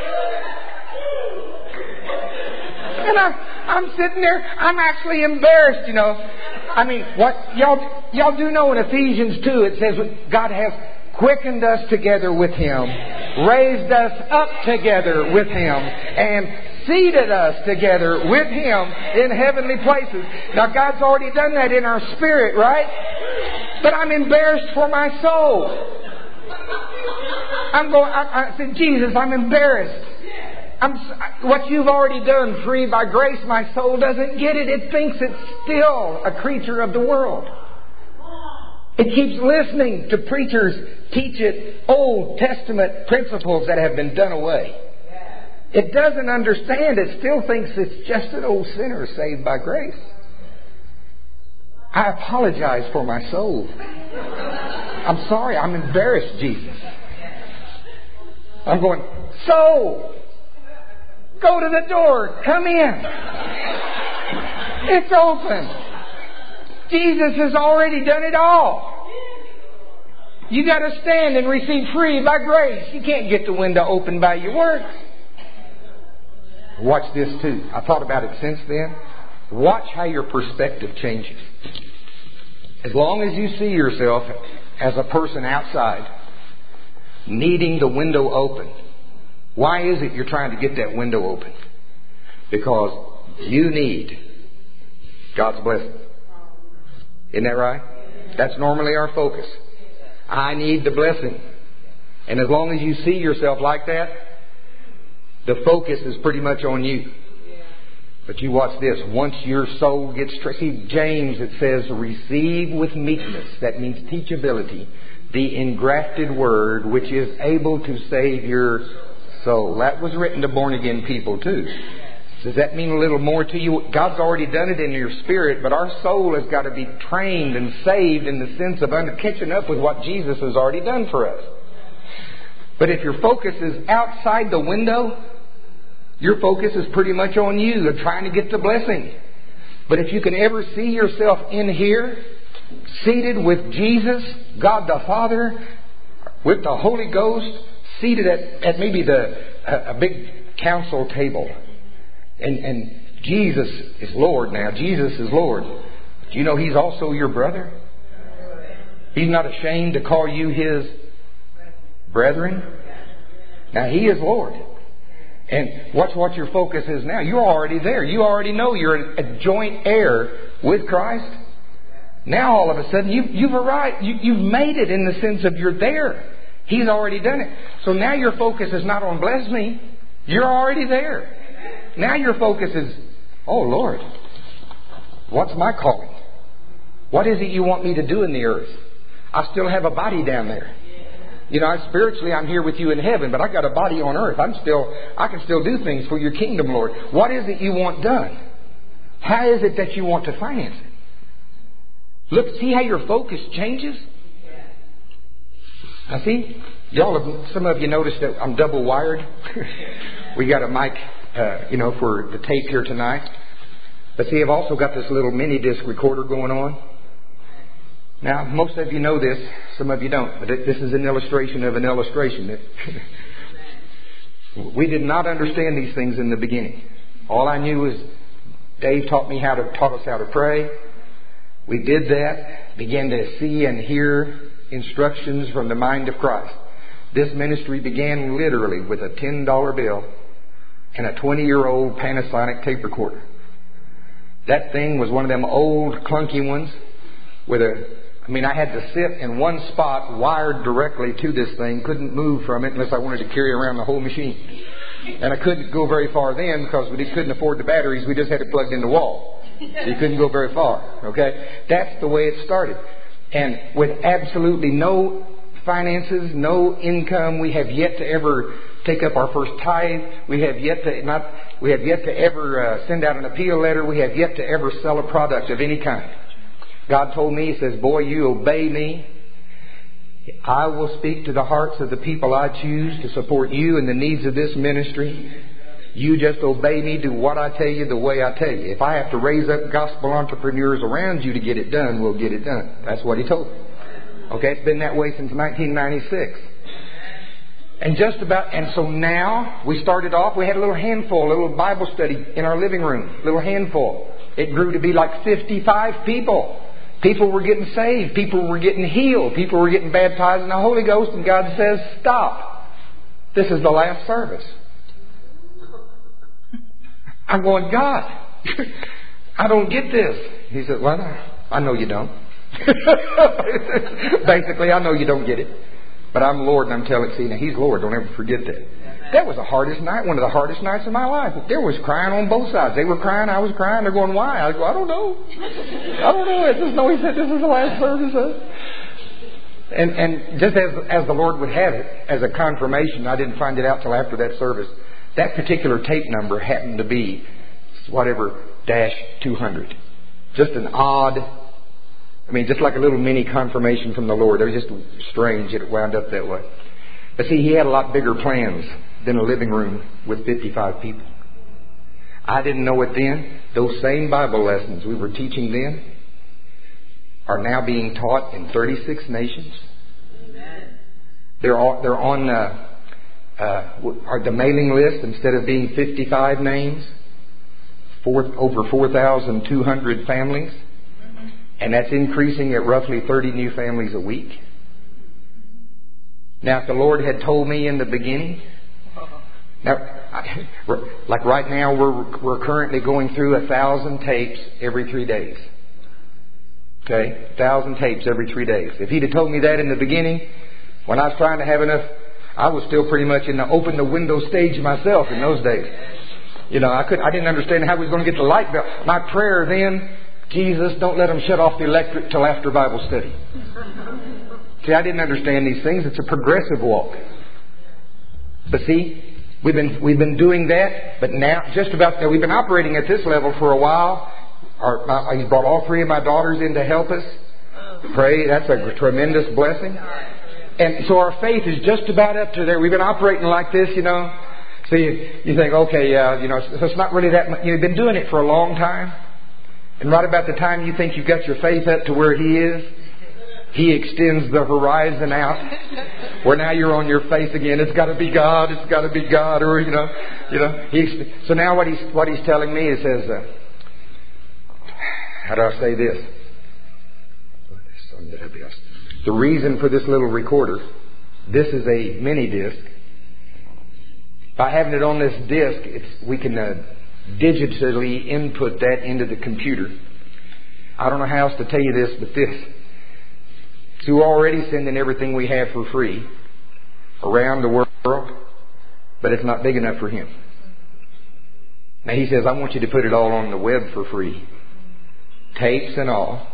And I, I'm sitting there. I'm actually embarrassed, you know. I mean, what y'all y'all do know in Ephesians two, it says God has quickened us together with Him, raised us up together with Him, and seated us together with Him in heavenly places. Now, God's already done that in our spirit, right? But I'm embarrassed for my soul. I'm going. I, I said, Jesus, I'm embarrassed. I'm, what you've already done, free by grace, my soul doesn't get it. It thinks it's still a creature of the world. It keeps listening to preachers teach it Old Testament principles that have been done away. It doesn't understand. It still thinks it's just an old sinner saved by grace. I apologize for my soul. I'm sorry. I'm embarrassed, Jesus. I'm going, soul, go to the door. Come in. It's open. Jesus has already done it all. You got to stand and receive free by grace. You can't get the window open by your works. Watch this too. I thought about it since then. Watch how your perspective changes. As long as you see yourself as a person outside, needing the window open. Why is it you're trying to get that window open? Because you need God's blessing. Isn't that right? That's normally our focus. I need the blessing. And as long as you see yourself like that, the focus is pretty much on you. But you watch this. Once your soul gets... Tra- See, James, it says, receive with meekness. That means teachability. The engrafted word, which is able to save your soul. That was written to born-again people too. Does that mean a little more to you? God's already done it in your spirit, but our soul has got to be trained and saved in the sense of under, catching up with what Jesus has already done for us. But if your focus is outside the window, your focus is pretty much on you and trying to get the blessing. But if you can ever see yourself in here, seated with Jesus, God the Father, with the Holy Ghost, seated at, at maybe the a, a big council table. And, and Jesus is Lord now. Jesus is Lord. Do you know He's also your brother? He's not ashamed to call you His brethren. Now He is Lord. And watch what your focus is now. You're already there. You already know you're a joint heir with Christ. Now all of a sudden you, you've arrived. You, you've made it in the sense of you're there. He's already done it. So now your focus is not on bless me. You're already there. Now your focus is, oh Lord, what's my calling? What is it you want me to do in the earth? I still have a body down there. You know, spiritually I'm here with you in heaven, but I got a body on earth. I'm still, I can still do things for your kingdom, Lord. What is it you want done? How is it that you want to finance it? Look, see how your focus changes? Now see, y'all have, some of you noticed that I'm double wired. We got a mic. Uh, you know, for the tape here tonight. But see, I've also got this little mini disc recorder going on. Now, most of you know this, some of you don't, but this is an illustration of an illustration. We did not understand these things in the beginning. All I knew was Dave taught me how to taught us how to pray. We did that, began to see and hear instructions from the mind of Christ. This ministry began literally with a ten dollar bill and a twenty-year-old Panasonic tape recorder. That thing was one of them old clunky ones with a, I mean, I had to sit in one spot wired directly to this thing, couldn't move from it unless I wanted to carry around the whole machine. And I couldn't go very far then because we couldn't afford the batteries. We just had it plugged in the wall. So you couldn't go very far. Okay? That's the way it started. And with absolutely no finances, no income, we have yet to ever take up our first tithe. We have yet to not. We have yet to ever uh, send out an appeal letter. We have yet to ever sell a product of any kind. God told me, He says, boy, you obey me. I will speak to the hearts of the people I choose to support you and the needs of this ministry. You just obey me, do what I tell you the way I tell you. If I have to raise up gospel entrepreneurs around you to get it done, we'll get it done. That's what He told me. Okay, it's been that way since nineteen ninety-six. And just about, and so now, we started off, we had a little handful, a little Bible study in our living room, a little handful. It grew to be like fifty-five people. People were getting saved. People were getting healed. People were getting baptized in the Holy Ghost. And God says, stop. This is the last service. I'm going, God, I don't get this. He said, well, I know you don't. Basically, I know you don't get it. But I'm Lord and I'm telling you, now He's Lord. Don't ever forget that. That was the hardest night, one of the hardest nights of my life. There was crying on both sides. They were crying, I was crying. They're going, why? I go, I don't know. I don't know. I just know He said this is the last service. And, and just as, as the Lord would have it, as a confirmation, I didn't find it out till after that service, that particular tape number happened to be whatever dash two hundred. Just an odd, I mean, just like a little mini confirmation from the Lord. It was just strange that it wound up that way. But see, He had a lot bigger plans than a living room with fifty-five people. I didn't know it then. Those same Bible lessons we were teaching then are now being taught in thirty-six nations. Amen. They're all, they're on uh, uh, are the mailing list. Instead of being fifty-five names, four, over four thousand two hundred families. Mm-hmm. And that's increasing at roughly thirty new families a week. Now, if the Lord had told me in the beginning, now, I, like right now, we're we're currently going through a thousand tapes every three days. Okay, a thousand tapes every three days. If He'd have told me that in the beginning, when I was trying to have enough, I was still pretty much in the open the window stage myself in those days. You know, I could I didn't understand how we was going to get the light bill. My prayer then, Jesus, don't let them shut off the electric till after Bible study. See, I didn't understand these things. It's a progressive walk. But see, we've been we've been doing that, but now just about we've been operating at this level for a while. Our, my, he's brought all three of my daughters in to help us. Pray, that's a tremendous blessing. And so our faith is just about up to there. We've been operating like this, you know. So you, you think, okay, uh, you know, so it's not really that much. You've been doing it for a long time. And right about the time you think you've got your faith up to where He is, He extends the horizon out, where now you're on your face again. It's got to be God. It's got to be God, or you know, you know. He, so now what he's what he's telling me is, says, uh, how do I say this? The reason for this little recorder, this is a mini disc. By having it on this disc, it's we can uh, digitally input that into the computer. I don't know how else to tell you this, but this. So we're already sending everything we have for free around the world, but it's not big enough for Him. Now He says, I want you to put it all on the web for free. Tapes and all.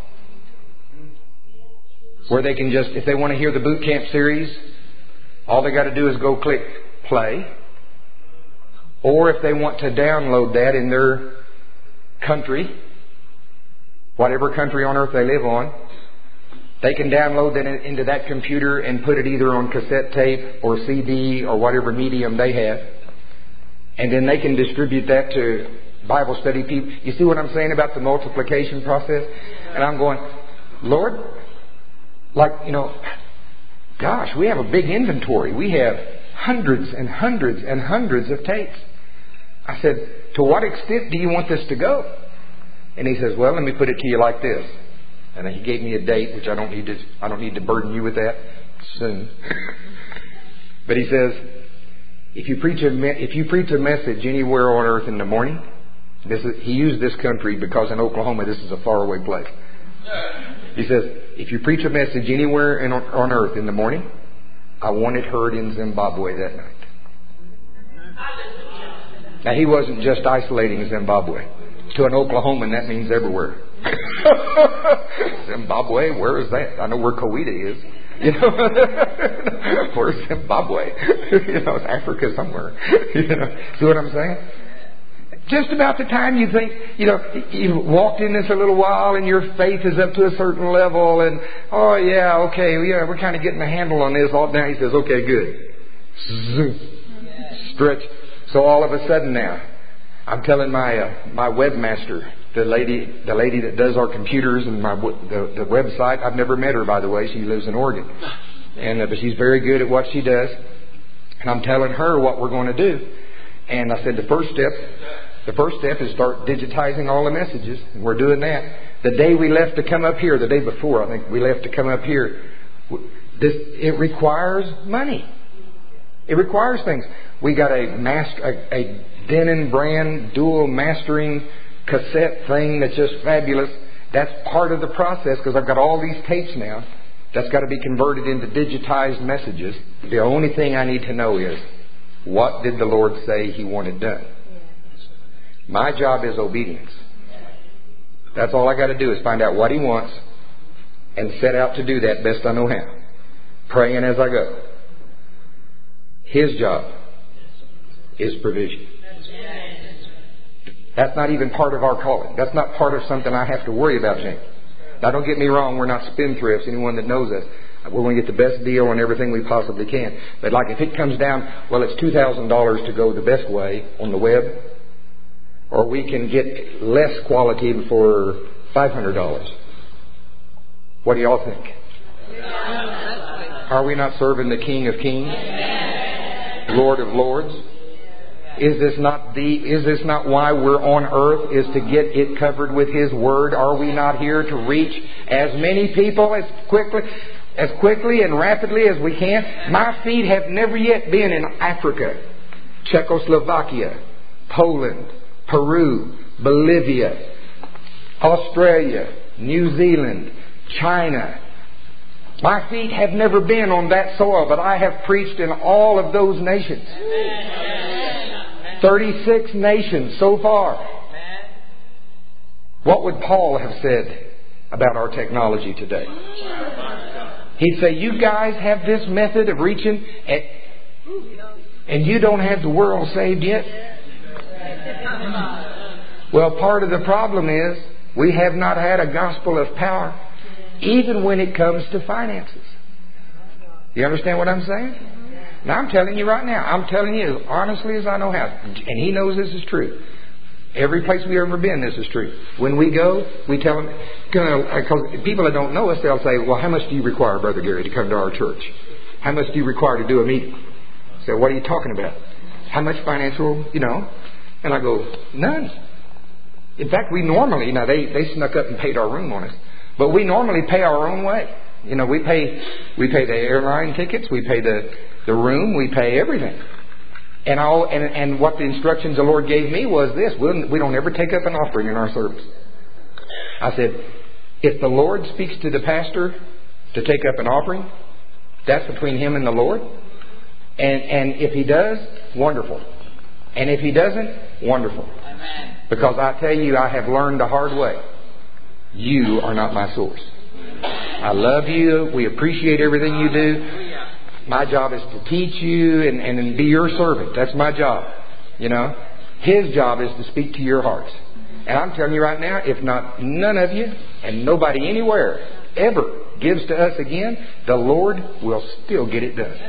Where they can just, if they want to hear the boot camp series, all they got to do is go click play. Or if they want to download that in their country, whatever country on earth they live on, they can download that into that computer and put it either on cassette tape or C D or whatever medium they have. And then they can distribute that to Bible study people. You see what I'm saying about the multiplication process? And I'm going, Lord, like, you know, gosh, we have a big inventory. We have hundreds and hundreds and hundreds of tapes. I said, to what extent do you want this to go? And he says, well, let me put it to you like this. And he gave me a date, which I don't need to, I don't need to burden you with that soon. But he says, if you preach a, if you preach a message anywhere on earth in the morning, this is, he used this country because in Oklahoma this is a faraway place. He says, if you preach a message anywhere in, on earth in the morning, I want it heard in Zimbabwe that night. Now he wasn't just isolating Zimbabwe. To an Oklahoman, that means everywhere. Zimbabwe, where is that? I know where Kowita is. You know, where's Zimbabwe? You know, it's Africa somewhere. You know, see what I'm saying? Just about the time you think, you know, you've walked in this a little while and your faith is up to a certain level and, oh yeah, okay, yeah, we're kind of getting a handle on this. All now he says, okay, good. Stretch. So all of a sudden now, I'm telling my uh, my webmaster, the lady the lady that does our computers and my the, the website. I've never met her, by the way. She lives in Oregon, and uh, but she's very good at what she does. And I'm telling her what we're going to do. And I said the first step, the first step is start digitizing all the messages, and we're doing that. The day we left to come up here, the day before, I think we left to come up here. This it requires money. It requires things. We got a master, a, a Denon brand dual mastering cassette thing that's just fabulous. That's part of the process because I've got all these tapes now. That's got to be converted into digitized messages. The only thing I need to know is, what did the Lord say He wanted done? My job is obedience. That's all I got to do is find out what He wants and set out to do that best I know how. praying as I go. His job is provision. That's not even part of our calling. That's not part of something I have to worry about, James. Now, don't get me wrong. We're not spendthrifts. Anyone that knows us, we're going to get the best deal on everything we possibly can. But like if it comes down, well, it's two thousand dollars to go the best way on the web, or we can get less quality for five hundred dollars. What do y'all think? Are we not serving the King of Kings, Lord of Lords? Is this not the, is this not why we're on earth, is to get it covered with His Word? Are we not here to reach as many people as quickly, as quickly and rapidly as we can? My feet have never yet been in Africa, Czechoslovakia, Poland, Peru, Bolivia, Australia, New Zealand, China. My feet have never been on that soil, but I have preached in all of those nations. thirty-six nations so far. What would Paul have said about our technology today? He'd say, you guys have this method of reaching, and, and you don't have the world saved yet? Well, part of the problem is we have not had a gospel of power, even when it comes to finances. You understand what I'm saying? Now, I'm telling you right now, I'm telling you as honestly as I know how, and He knows this is true. Every place we've ever been, this is true. When we go, we tell them, because people that don't know us, they'll say, well, how much do you require, Brother Gary, to come to our church? How much do you require to do a meeting? So, what are you talking about? How much financial, you know? And I go, none. In fact, we normally, now they, they snuck up and paid our room on us, but we normally pay our own way. You know, we pay, we pay the airline tickets, we pay the, the room, we pay everything. And, all, and and what the instructions the Lord gave me was this: we'll, we don't ever take up an offering in our service. I said, if the Lord speaks to the pastor to take up an offering, that's between him and the Lord. And and if he does, wonderful. And if he doesn't, wonderful. Amen. Because I tell you, I have learned the hard way. You are not my source. I love you. We appreciate everything you do. My job is to teach you and, and be your servant. That's my job. You know, His job is to speak to your hearts. And I'm telling you right now, if not none of you and nobody anywhere ever gives to us again, the Lord will still get it done.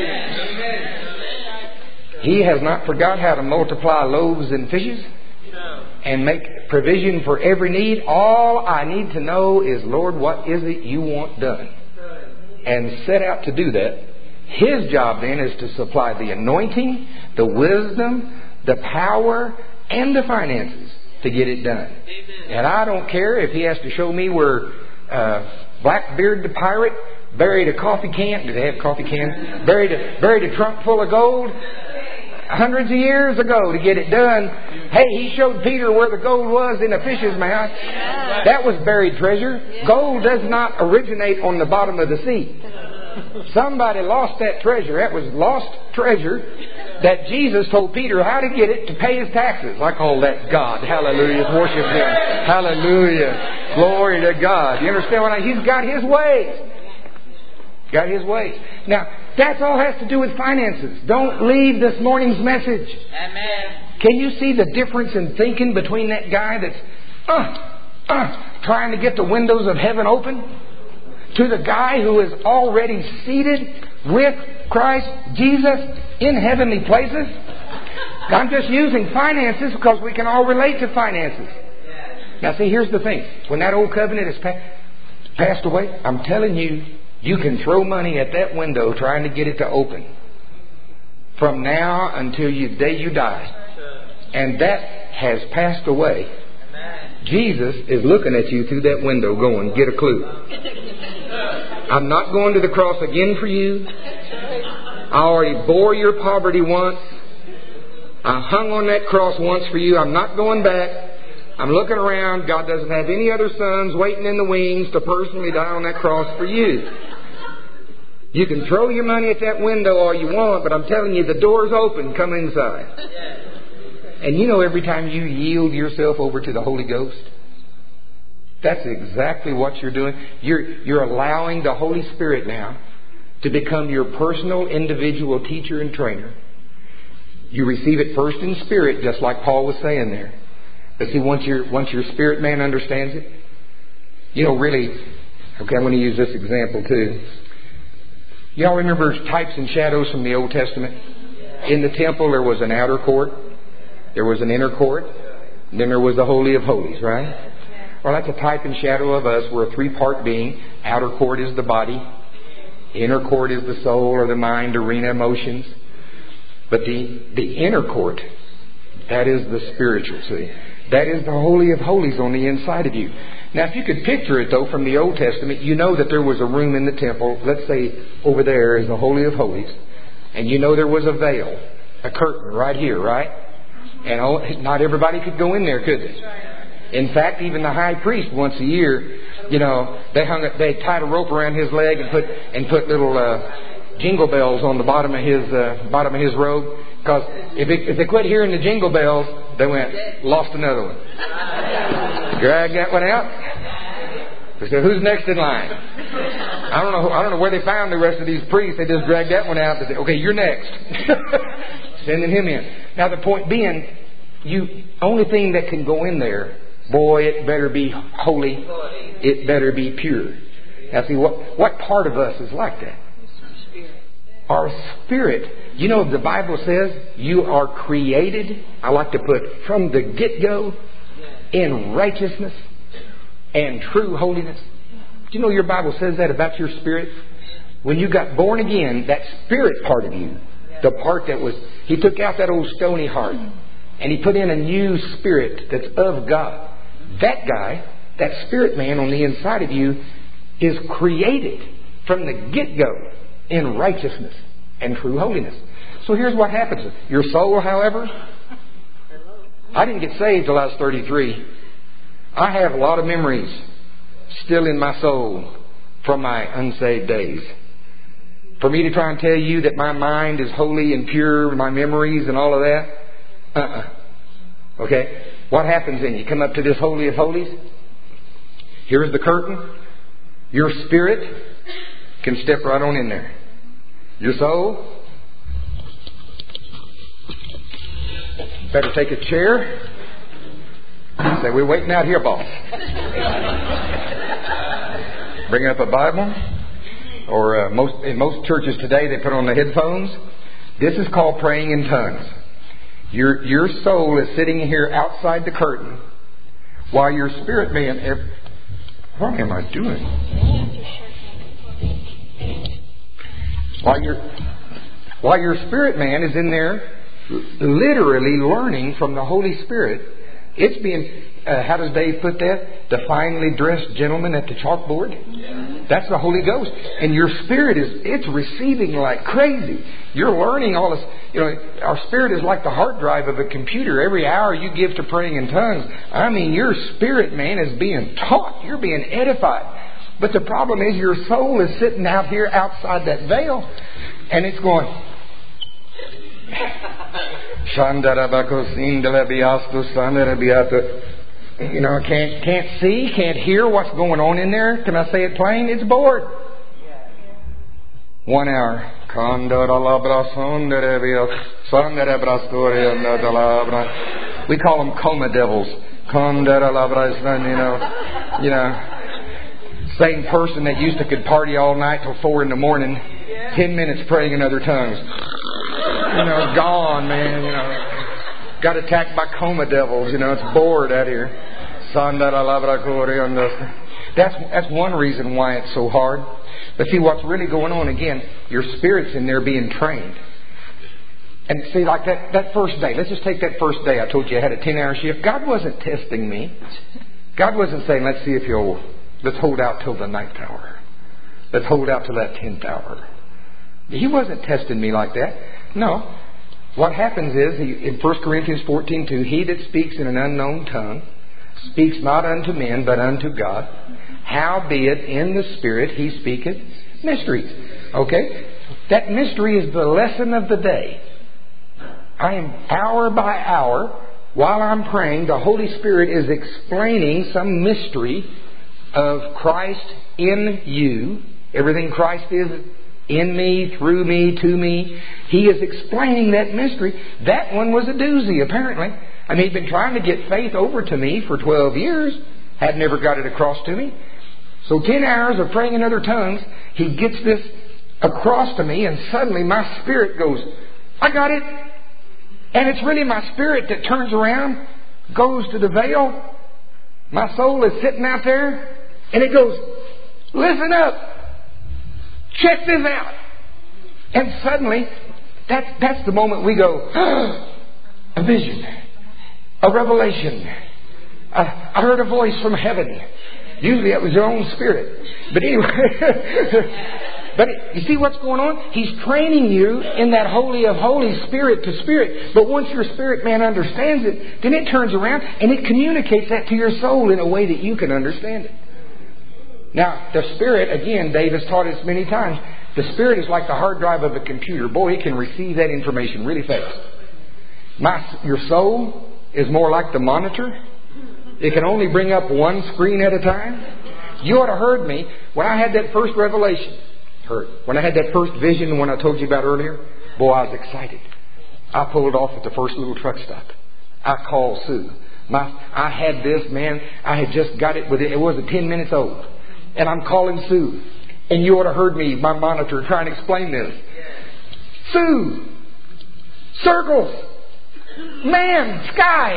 He has not forgot how to multiply loaves and fishes and make provision for every need. All I need to know is, Lord, what is it you want done? And set out to do that. His job then is to supply the anointing, the wisdom, the power, and the finances to get it done. And I don't care if He has to show me where uh, Blackbeard the pirate buried a coffee can. Did they have coffee cans? Buried a, buried a trunk full of gold hundreds of years ago to get it done. Hey, He showed Peter where the gold was in a fish's mouth. That was buried treasure. Gold does not originate on the bottom of the sea. Somebody lost that treasure. That was lost treasure that Jesus told Peter how to get it to pay his taxes. I call that God. Hallelujah. Worship Him. Hallelujah. Glory to God. You understand what I mean? He's got His ways. Got His ways. Now, that's all has to do with finances. Don't leave this morning's message. Amen. Can you see the difference in thinking between that guy that's uh, uh, trying to get the windows of heaven open, to the guy who is already seated with Christ Jesus in heavenly places? I'm just using finances because we can all relate to finances. Now see, here's the thing. When that old covenant is pa- passed away, I'm telling you, you can throw money at that window trying to get it to open from now until the day you die. And that has passed away. Jesus is looking at you through that window going, get a clue. I'm not going to the cross again for you. I already bore your poverty once. I hung on that cross once for you. I'm not going back. I'm looking around. God doesn't have any other sons waiting in the wings to personally die on that cross for you. You can throw your money at that window all you want, but I'm telling you, the door's open. Come inside. And you know, every time you yield yourself over to the Holy Ghost, that's exactly what you're doing. You're, you're allowing the Holy Spirit now to become your personal individual teacher and trainer. You receive it first in spirit, just like Paul was saying there. But see, once your once your spirit man understands it, you know, really, okay, I'm going to use this example too. Y'all remember types and shadows from the Old Testament? In the temple, there was an outer court, there was an inner court, and then there was the Holy of Holies, right? Well, that's a type and shadow of us. We're a three-part being. Outer court is the body. Inner court is the soul or the mind, arena, emotions. But the, the inner court, that is the spiritual, see. That is the Holy of Holies on the inside of you. Now, if you could picture it, though, from the Old Testament, you know that there was a room in the temple. Let's say over there is the Holy of Holies. And you know there was a veil, a curtain right here, right? And not everybody could go in there, could they? In fact, even the high priest once a year, you know, they hung it, they tied a rope around his leg and put and put little uh, jingle bells on the bottom of his uh, bottom of his robe. Because if, if they quit hearing the jingle bells, they went lost another one. Drag that one out. They said, "Who's next in line?" I don't know. I don't know where they found the rest of these priests. They just dragged that one out. They said, "Okay, you're next." Sending him in. Now the point being, you only thing that can go in there. Boy, it better be holy. It better be pure. Now see, what, what part of us is like that? Our spirit. You know, the Bible says you are created, I like to put, from the get-go in righteousness and true holiness. Do you know your Bible says that about your spirit? When you got born again, that spirit part of you, the part that was, He took out that old stony heart and He put in a new spirit that's of God. That guy, that spirit man on the inside of you, is created from the get-go in righteousness and true holiness. So here's what happens. Your soul, however, I didn't get saved till I was thirty-three. I have a lot of memories still in my soul from my unsaved days. For me to try and tell you that my mind is holy and pure, my memories and all of that, uh-uh. Okay? What happens then? You come up to this Holy of Holies. Here's the curtain. Your spirit can step right on in there. Your soul, better take a chair. Say, "We're waiting out here, boss." Bring up a Bible. Or uh, most in most churches today, they put on the headphones. This is called praying in tongues. Your your soul is sitting here outside the curtain, while your spirit man. What am I doing? While your while your spirit man is in there, literally learning from the Holy Spirit. It's being. Uh, how does Dave put that? The finely dressed gentleman at the chalkboard. That's the Holy Ghost, and your spirit is—it's receiving like crazy. You're learning all this. You know, our spirit is like the hard drive of a computer. Every hour you give to praying in tongues, I mean, your spirit man is being taught. You're being edified. But the problem is, your soul is sitting out here outside that veil, and it's going. You know, can't can't see, can't hear what's going on in there. Can I say it plain? It's bored. One hour. We call them coma devils. You know, you know, same person that used to could party all night till four in the morning, ten minutes praying in other tongues. You know, gone, man. You know. Got attacked by coma devils, you know, it's bored out here. That's that's one reason why it's so hard. But see, what's really going on, again, your spirit's in there being trained. And see, like that, that first day, let's just take that first day. I told you I had a ten-hour shift. God wasn't testing me. God wasn't saying, let's see if you'll, let's hold out till the ninth hour. Let's hold out till that tenth hour. He wasn't testing me like that. No. What happens is, he, in First Corinthians fourteen two, he that speaks in an unknown tongue speaks not unto men, but unto God. Howbeit in the Spirit he speaketh mysteries. Okay? That mystery is the lesson of the day. I am hour by hour, while I'm praying, the Holy Spirit is explaining some mystery of Christ in you. Everything Christ is In me, through me, to me. He is explaining that mystery. That one was a doozy, apparently. I mean, he'd been trying to get faith over to me for twelve years. Had never got it across to me. So ten hours of praying in other tongues, he gets this across to me, and suddenly my spirit goes, I got it. And it's really my spirit that turns around, goes to the veil. My soul is sitting out there, and it goes, listen up. Check this out. And suddenly, that's, that's the moment we go, ah, a vision, a revelation. I, I heard a voice from heaven. Usually it was your own spirit. But anyway, but you see what's going on? He's training you in that holy of holies, spirit to spirit. But once your spirit man understands it, then it turns around and it communicates that to your soul in a way that you can understand it. Now, the spirit, again, Dave has taught us many times, the spirit is like the hard drive of a computer. Boy, it can receive that information really fast. My, your soul is more like the monitor. It can only bring up one screen at a time. You ought to have heard me when I had that first revelation. Heard. When I had that first vision, the one I told you about earlier, boy, I was excited. I pulled off at the first little truck stop. I called Sue. My, I had this, man. I had just got it with it. It wasn't ten minutes old. And I'm calling Sue. And you ought to have heard me, my monitor, trying to explain this. Sue! Circles! Man! Sky!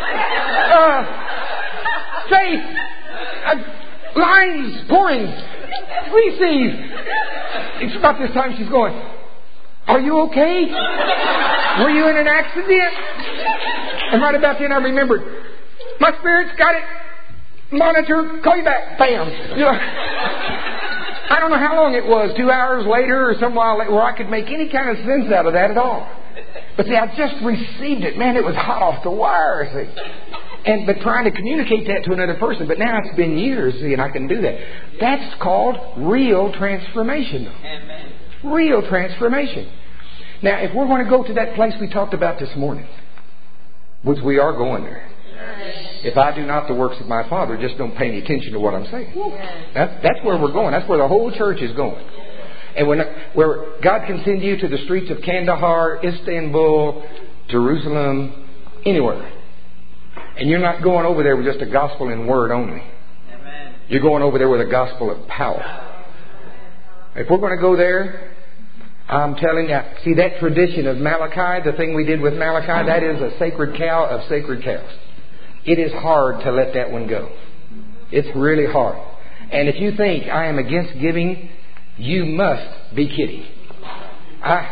Uh, faith! Uh, lines pouring! Receive! It's about this time she's going, are you okay? Were you in an accident? And right about then I remembered, my spirit's got it. Monitor, call you back. Bam. You know, I don't know how long it was, two hours later or some while later, where I could make any kind of sense out of that at all. But see, I just received it. Man, it was hot off the wire, see. And but trying to communicate that to another person. But now it's been years, see, and I can do that. That's called real transformation. Amen. Real transformation. Now, if we're going to go to that place we talked about this morning, which we are going there. If I do not the works of my Father, just don't pay any attention to what I'm saying. That's, that's where we're going. That's where the whole church is going. And when where God can send you to the streets of Kandahar, Istanbul, Jerusalem, anywhere. And you're not going over there with just a gospel in word only. Amen. You're going over there with a gospel of power. If we're going to go there, I'm telling you, see that tradition of Malachi, the thing we did with Malachi, that is a sacred cow of sacred cows. It is hard to let that one go. It's really hard. And if you think I am against giving, you must be kidding. I,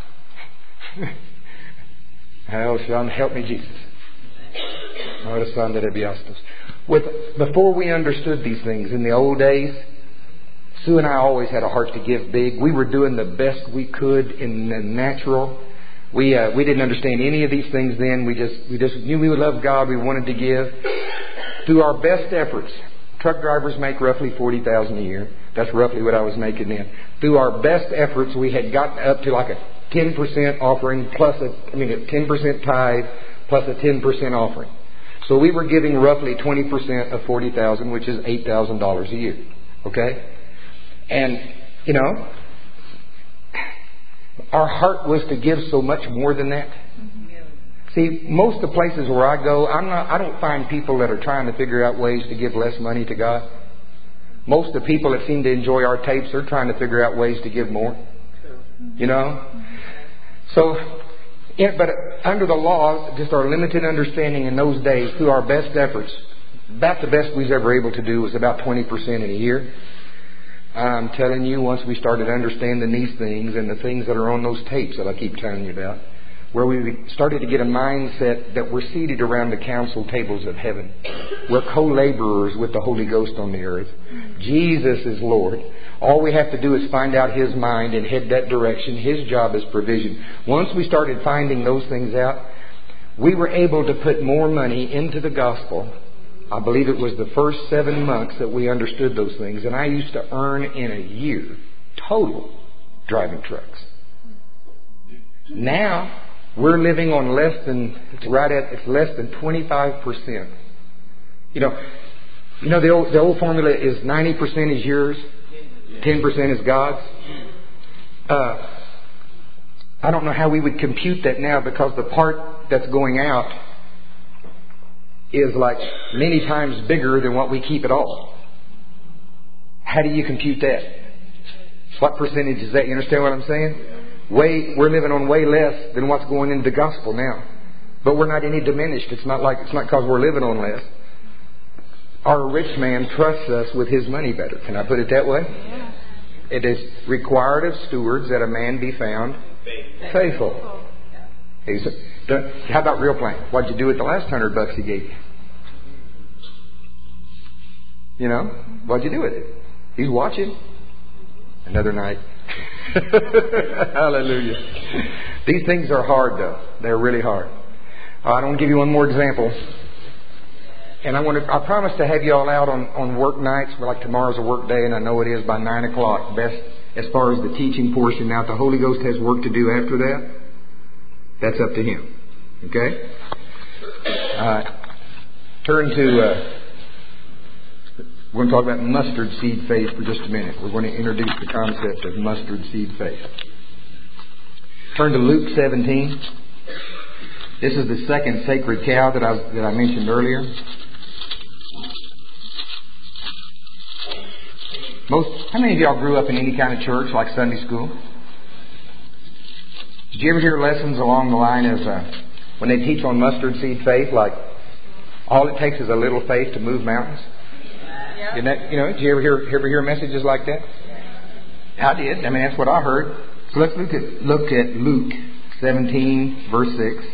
oh, son, help me, Jesus. Oh, the son that Ebiastos. With before we understood these things in the old days, Sue and I always had a heart to give big. We were doing the best we could in the natural. We uh, we didn't understand any of these things then. We just we just knew we would love God. We wanted to give through our best efforts. Truck drivers make roughly forty thousand a year. That's roughly what I was making then. Through our best efforts, we had gotten up to like a ten percent offering plus a I mean a ten percent tithe plus a ten percent offering. So we were giving roughly twenty percent of forty thousand, which is eight thousand dollars a year. Okay, and you know. Our heart was to give so much more than that. See, most of the places where I go, I'm not, I don't find people that are trying to figure out ways to give less money to God. Most of the people that seem to enjoy our tapes are trying to figure out ways to give more. You know? So, yeah, but under the law, just our limited understanding in those days, through our best efforts, about the best we was ever able to do was about twenty percent in a year. I'm telling you, once we started understanding these things and the things that are on those tapes that I keep telling you about, where we started to get a mindset that we're seated around the council tables of heaven. We're co-laborers with the Holy Ghost on the earth. Jesus is Lord. All we have to do is find out His mind and head that direction. His job is provision. Once we started finding those things out, we were able to put more money into the gospel. I believe it was the first seven months that we understood those things. And I used to earn in a year, total, driving trucks. Now, we're living on less than, it's right at, it's less than twenty-five percent. You know, you know the old, the old formula is ninety percent is yours, ten percent is God's. Uh, I don't know how we would compute that now, because the part that's going out is like many times bigger than what we keep at all. How do you compute that? What percentage is that? You understand what I'm saying? Way, we're living on way less than what's going into the gospel now. But we're not any diminished. It's not like, it's not because we're living on less. Our rich man trusts us with his money better. Can I put it that way? Yeah. It is required of stewards that a man be found faithful. He said, how about real plain? What'd you do with the last hundred bucks he gave you? You know, what'd you do with it? He's watching. Another night. Hallelujah. These things are hard, though. They're really hard. Uh, I want to give you one more example. And I want to, I promise to have you all out on, on work nights. Like tomorrow's a work day, and I know it is, by nine o'clock. Best as far as the teaching portion. Now, if the Holy Ghost has work to do after that, that's up to Him. Okay? Uh, turn to... Uh, We're going to talk about mustard seed faith for just a minute. We're going to introduce the concept of mustard seed faith. Turn to Luke seventeen. This is the second sacred cow that I, that I mentioned earlier. Most, how many of y'all grew up in any kind of church like Sunday school? Did you ever hear lessons along the line of uh, when they teach on mustard seed faith, like all it takes is a little faith to move mountains? You know, you know, did you ever hear, ever hear messages like that? I did. I mean, that's what I heard. So let's look at, look at Luke seventeen, verse six.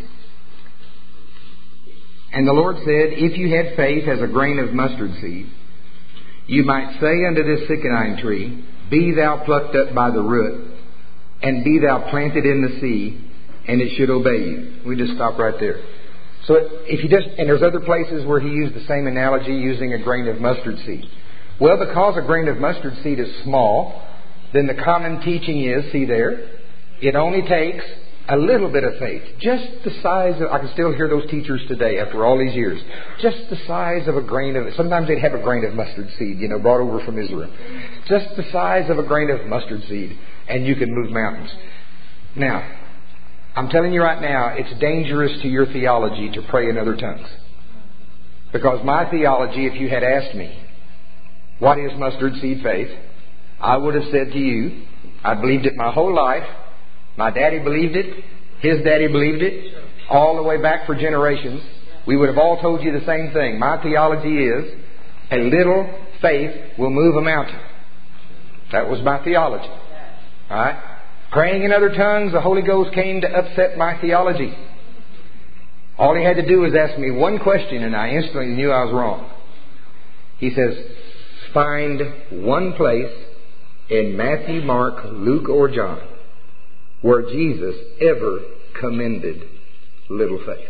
And the Lord said, if you had faith as a grain of mustard seed, you might say unto this sycamore tree, be thou plucked up by the root, and be thou planted in the sea, and it should obey you. We just stop right there. So if you just, and there's other places where he used the same analogy using a grain of mustard seed. Well, because a grain of mustard seed is small, then the common teaching is, see there, it only takes a little bit of faith. Just the size of, I can still hear those teachers today after all these years. Just the size of a grain of, sometimes they'd have a grain of mustard seed, you know, brought over from Israel. Just the size of a grain of mustard seed, and you can move mountains. Now, I'm telling you right now, it's dangerous to your theology to pray in other tongues. Because my theology, if you had asked me, what is mustard seed faith? I would have said to you, I believed it my whole life. My daddy believed it. His daddy believed it. All the way back for generations. We would have all told you the same thing. My theology is, a little faith will move a mountain. That was my theology. All right? Praying in other tongues, the Holy Ghost came to upset my theology. All He had to do was ask me one question, and I instantly knew I was wrong. He says, find one place in Matthew, Mark, Luke, or John where Jesus ever commended little faith.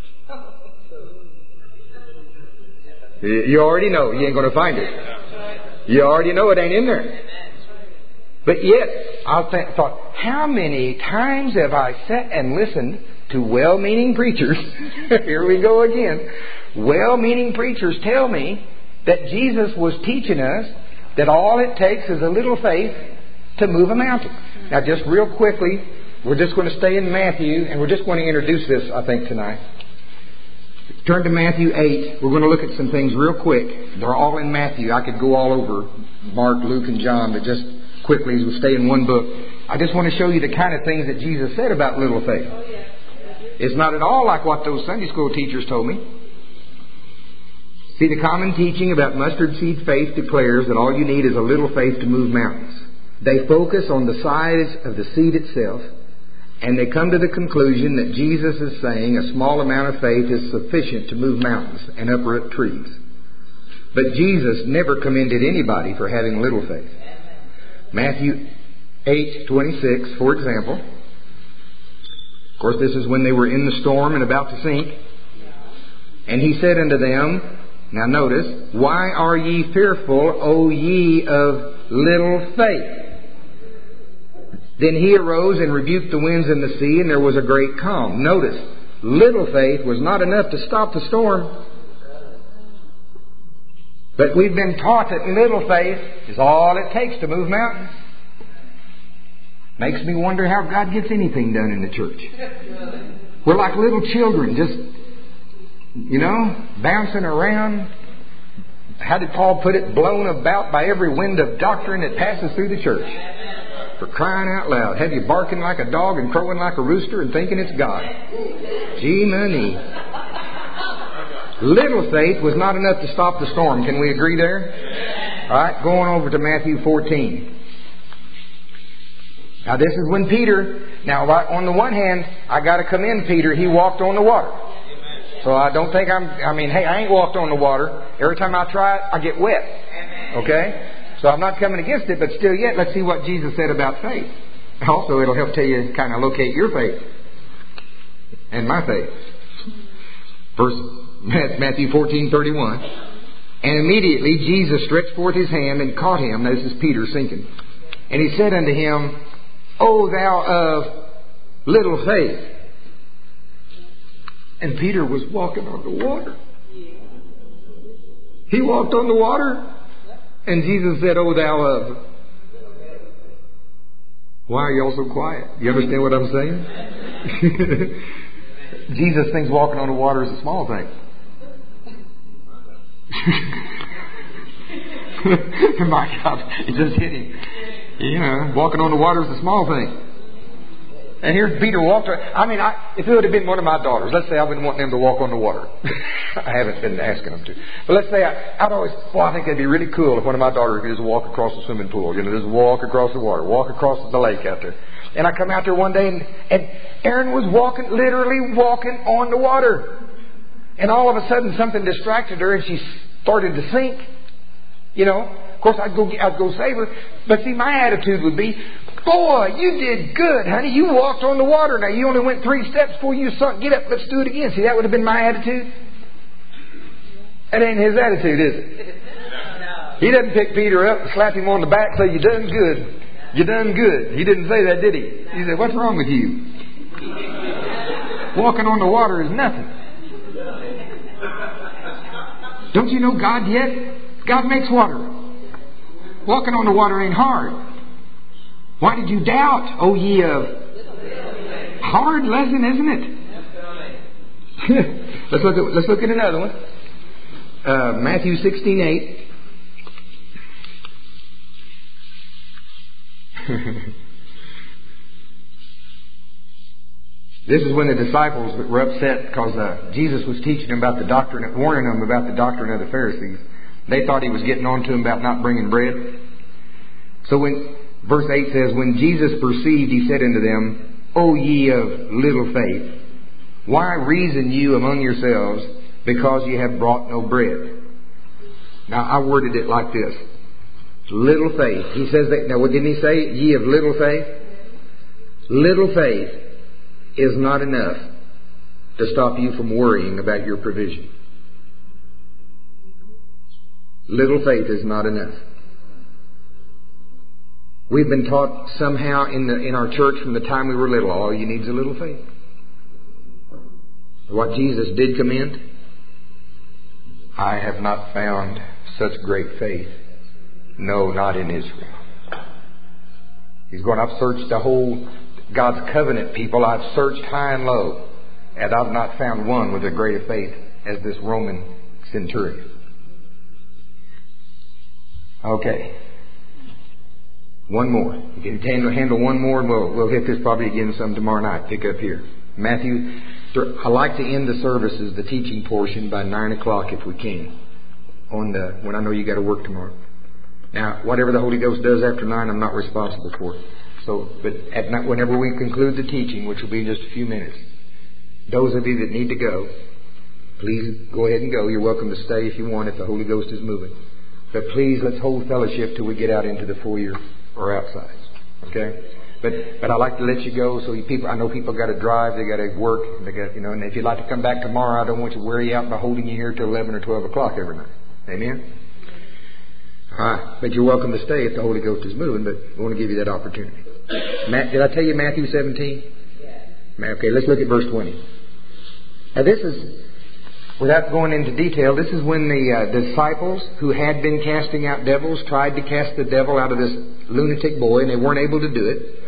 You already know. You ain't going to find it. You already know it ain't in there. But yet, I th- thought, how many times have I sat and listened to well-meaning preachers? Here we go again. Well-meaning preachers tell me that Jesus was teaching us that all it takes is a little faith to move a mountain. Now, just real quickly, we're just going to stay in Matthew, and we're just going to introduce this, I think, tonight. Turn to Matthew eight. We're going to look at some things real quick. They're all in Matthew. I could go all over Mark, Luke, and John, but just quickly as we stay in one book. I just want to show you the kind of things that Jesus said about little faith. It's not at all like what those Sunday school teachers told me. See, the common teaching about mustard seed faith declares that all you need is a little faith to move mountains. They focus on the size of the seed itself, and they come to the conclusion that Jesus is saying a small amount of faith is sufficient to move mountains and uproot trees. But Jesus never commended anybody for having little faith. Matthew eight twenty-six, for example. Of course, this is when they were in the storm and about to sink. And He said unto them, now notice, why are ye fearful, O ye of little faith? Then He arose and rebuked the winds and the sea, and there was a great calm. Notice, little faith was not enough to stop the storm. But we've been taught that little faith is all it takes to move mountains. Makes me wonder how God gets anything done in the church. We're like little children, just, you know, bouncing around. How did Paul put it? Blown about by every wind of doctrine that passes through the church. For crying out loud. Have you barking like a dog and crowing like a rooster and thinking it's God? Gee, money. Little faith was not enough to stop the storm. Can we agree there? All right, going over to Matthew fourteen. Now this is when Peter, now on the one hand, I got to commend Peter. He walked on the water. So I don't think I'm, I mean, hey, I ain't walked on the water. Every time I try it, I get wet. Okay? So I'm not coming against it, but still yet, let's see what Jesus said about faith. Also, it'll help tell you, kind of locate your faith and my faith. Verse Matthew fourteen thirty-one. And immediately Jesus stretched forth his hand and caught him. This is Peter sinking. And he said unto him, O thou of little faith. And Peter was walking on the water. He walked on the water. And Jesus said, O thou of. Why are you all so quiet? You understand what I'm saying? Jesus thinks walking on the water is a small thing. My God, it just hit him. You know, walking on the water is a small thing. And here's Peter walked. I mean, I, if it would have been one of my daughters, let's say I've been wanting them to walk on the water. I haven't been asking them to. But let's say I, I'd always, well, I think it'd be really cool if one of my daughters could just walk across the swimming pool. You know, just walk across the water, walk across the lake out there. And I come out there one day and, and Erin was walking, literally walking on the water. And all of a sudden something distracted her and she started to sink. You know, of course I'd go, I'd go save her. But see, my attitude would be, boy, you did good, honey. You walked on the water. Now, you only went three steps before you sunk. Get up, let's do it again. See, that would have been my attitude. That ain't his attitude, is it? He doesn't pick Peter up and slap him on the back and say, you done good. You done good. He didn't say that, did he? He said, what's wrong with you? Walking on the water is nothing. Don't you know God yet? God makes water. Walking on the water ain't hard. Why did you doubt, O ye of? Hard lesson, isn't it? let's look at let's look at another one. Uh, Matthew sixteen eight. This is when the disciples were upset because uh, Jesus was teaching them about the doctrine, warning them about the doctrine of the Pharisees. They thought he was getting on to them about not bringing bread. So when verse eight says, when Jesus perceived, he said unto them, O ye of little faith, why reason you among yourselves, because ye have brought no bread? Now I worded it like this. Little faith. He says that, now what didn't he say? Ye of little faith? Little faith is not enough to stop you from worrying about your provision. Little faith is not enough. We've been taught somehow in the in our church from the time we were little, all you need is a little faith. What Jesus did commend, I have not found such great faith. No, not in Israel. He's going, I've searched the whole God's covenant people. I've searched high and low, and I've not found one with a greater faith as this Roman centurion. Okay. One more. You can handle one more, and we'll, we'll hit this probably again some tomorrow night. Pick up here. Matthew, I like to end the services, the teaching portion, by nine o'clock if we can. On the when I know you got to work tomorrow. Now, whatever the Holy Ghost does after nine, I'm not responsible for it. So, but at night, whenever we conclude the teaching, which will be in just a few minutes, those of you that need to go, please go ahead and go. You're welcome to stay if you want, if the Holy Ghost is moving. But please, let's hold fellowship till we get out into the foyer or outside. Okay? But but I like to let you go. So you people, I know people got to drive, they got to work, they got you know. And if you'd like to come back tomorrow, I don't want to wear you out by holding you here till eleven or twelve o'clock every night. Amen. All right, but you're welcome to stay if the Holy Ghost is moving. But we want to give you that opportunity. Matt, did I tell you Matthew seventeen? Yeah. Okay, let's look at verse twenty. Now this is, without going into detail, this is when the uh, disciples who had been casting out devils tried to cast the devil out of this lunatic boy, and they weren't able to do it.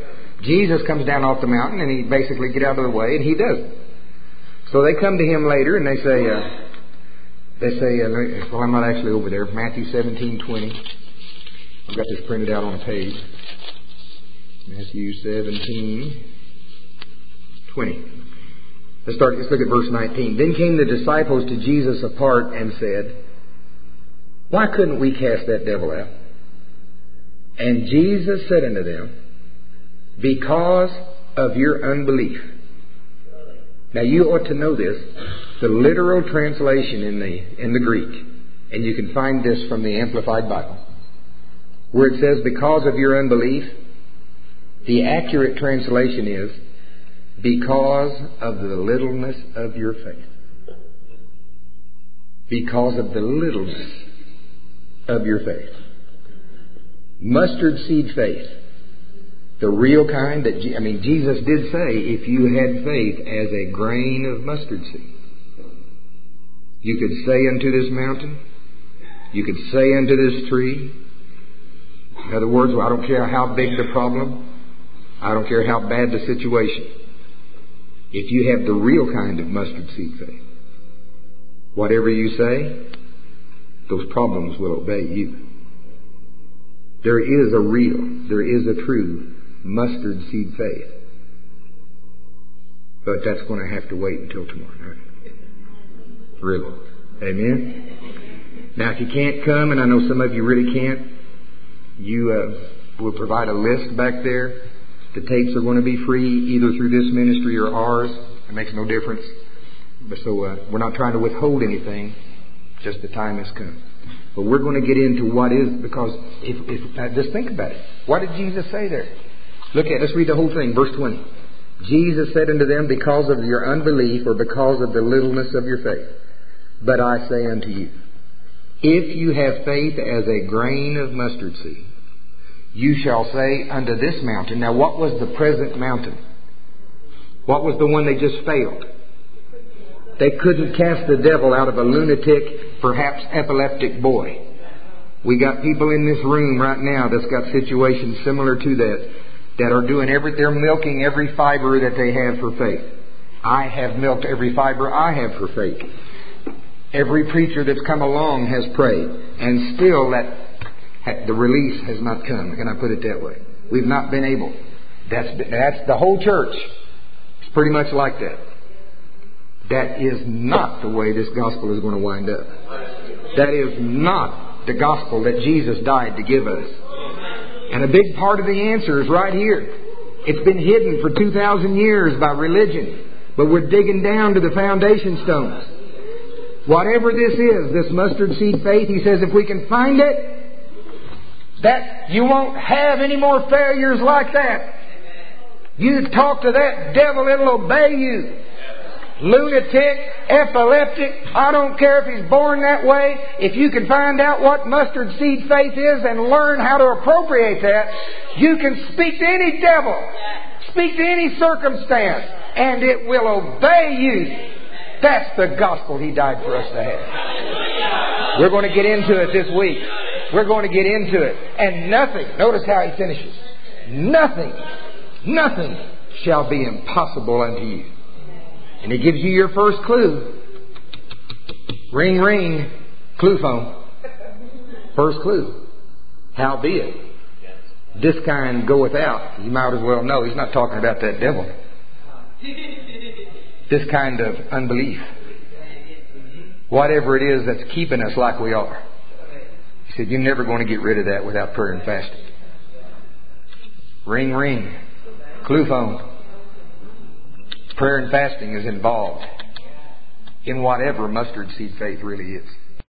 Jesus comes down off the mountain and he basically get out of the way, and he doesn't. So they come to him later and they say, uh, they say, uh, well, I'm not actually over there. Matthew seventeen twenty. I've got this printed out on a page. Matthew seventeen twenty. Let's start. Let's look at verse nineteen. Then came the disciples to Jesus apart and said, why couldn't we cast that devil out? And Jesus said unto them, because of your unbelief. Now you ought to know this. The literal translation in the in the Greek, and you can find this from the Amplified Bible, where it says, because of your unbelief, the accurate translation is, because of the littleness of your faith. Because of the littleness of your faith. Mustard seed faith. The real kind that, I mean, Jesus did say, if you had faith as a grain of mustard seed, you could say unto this mountain, you could say unto this tree. In other words, well, I don't care how big the problem, I don't care how bad the situation. If you have the real kind of mustard seed faith, whatever you say, those problems will obey you. There is a real, there is a true mustard seed faith. But that's going to have to wait until tomorrow night. Really. Amen? Now, if you can't come, and I know some of you really can't, you uh, will provide a list back there. The tapes are going to be free either through this ministry or ours. It makes no difference. But so uh, we're not trying to withhold anything. Just the time has come. But we're going to get into what is, because if, if uh, just think about it. What did Jesus say there? Look at, let's read the whole thing. Verse twenty. Jesus said unto them, because of your unbelief, or because of the littleness of your faith. But I say unto you, if you have faith as a grain of mustard seed, you shall say unto this mountain. Now, what was the present mountain? What was the one they just failed? They couldn't cast the devil out of a lunatic, perhaps epileptic boy. We got people in this room right now that's got situations similar to that, that are doing every, they're milking every fiber that they have for faith. I have milked every fiber I have for faith. Every preacher that's come along has prayed, and still that the release has not come. Can I put it that way? We've not been able. That's that's the whole church. It's pretty much like that. That is not the way this gospel is going to wind up. That is not the gospel that Jesus died to give us. And a big part of the answer is right here. It's been hidden for two thousand years by religion, but we're digging down to the foundation stones. Whatever this is, this mustard seed faith, he says, if we can find it, that you won't have any more failures like that. You talk to that devil, it'll obey you. Lunatic, epileptic, I don't care if he's born that way. If you can find out what mustard seed faith is and learn how to appropriate that, you can speak to any devil, speak to any circumstance, and it will obey you. That's the gospel He died for us to have. We're going to get into it this week. We're going to get into it. And nothing, notice how He finishes. Nothing, nothing shall be impossible unto you. And He gives you your first clue. Ring, ring, clue phone. First clue. Howbeit, this kind goeth out. You might as well know He's not talking about that devil. This kind of unbelief. Whatever it is that's keeping us like we are. He said, you're never going to get rid of that without prayer and fasting. Ring, ring. Clue phone. Prayer and fasting is involved in whatever mustard seed faith really is.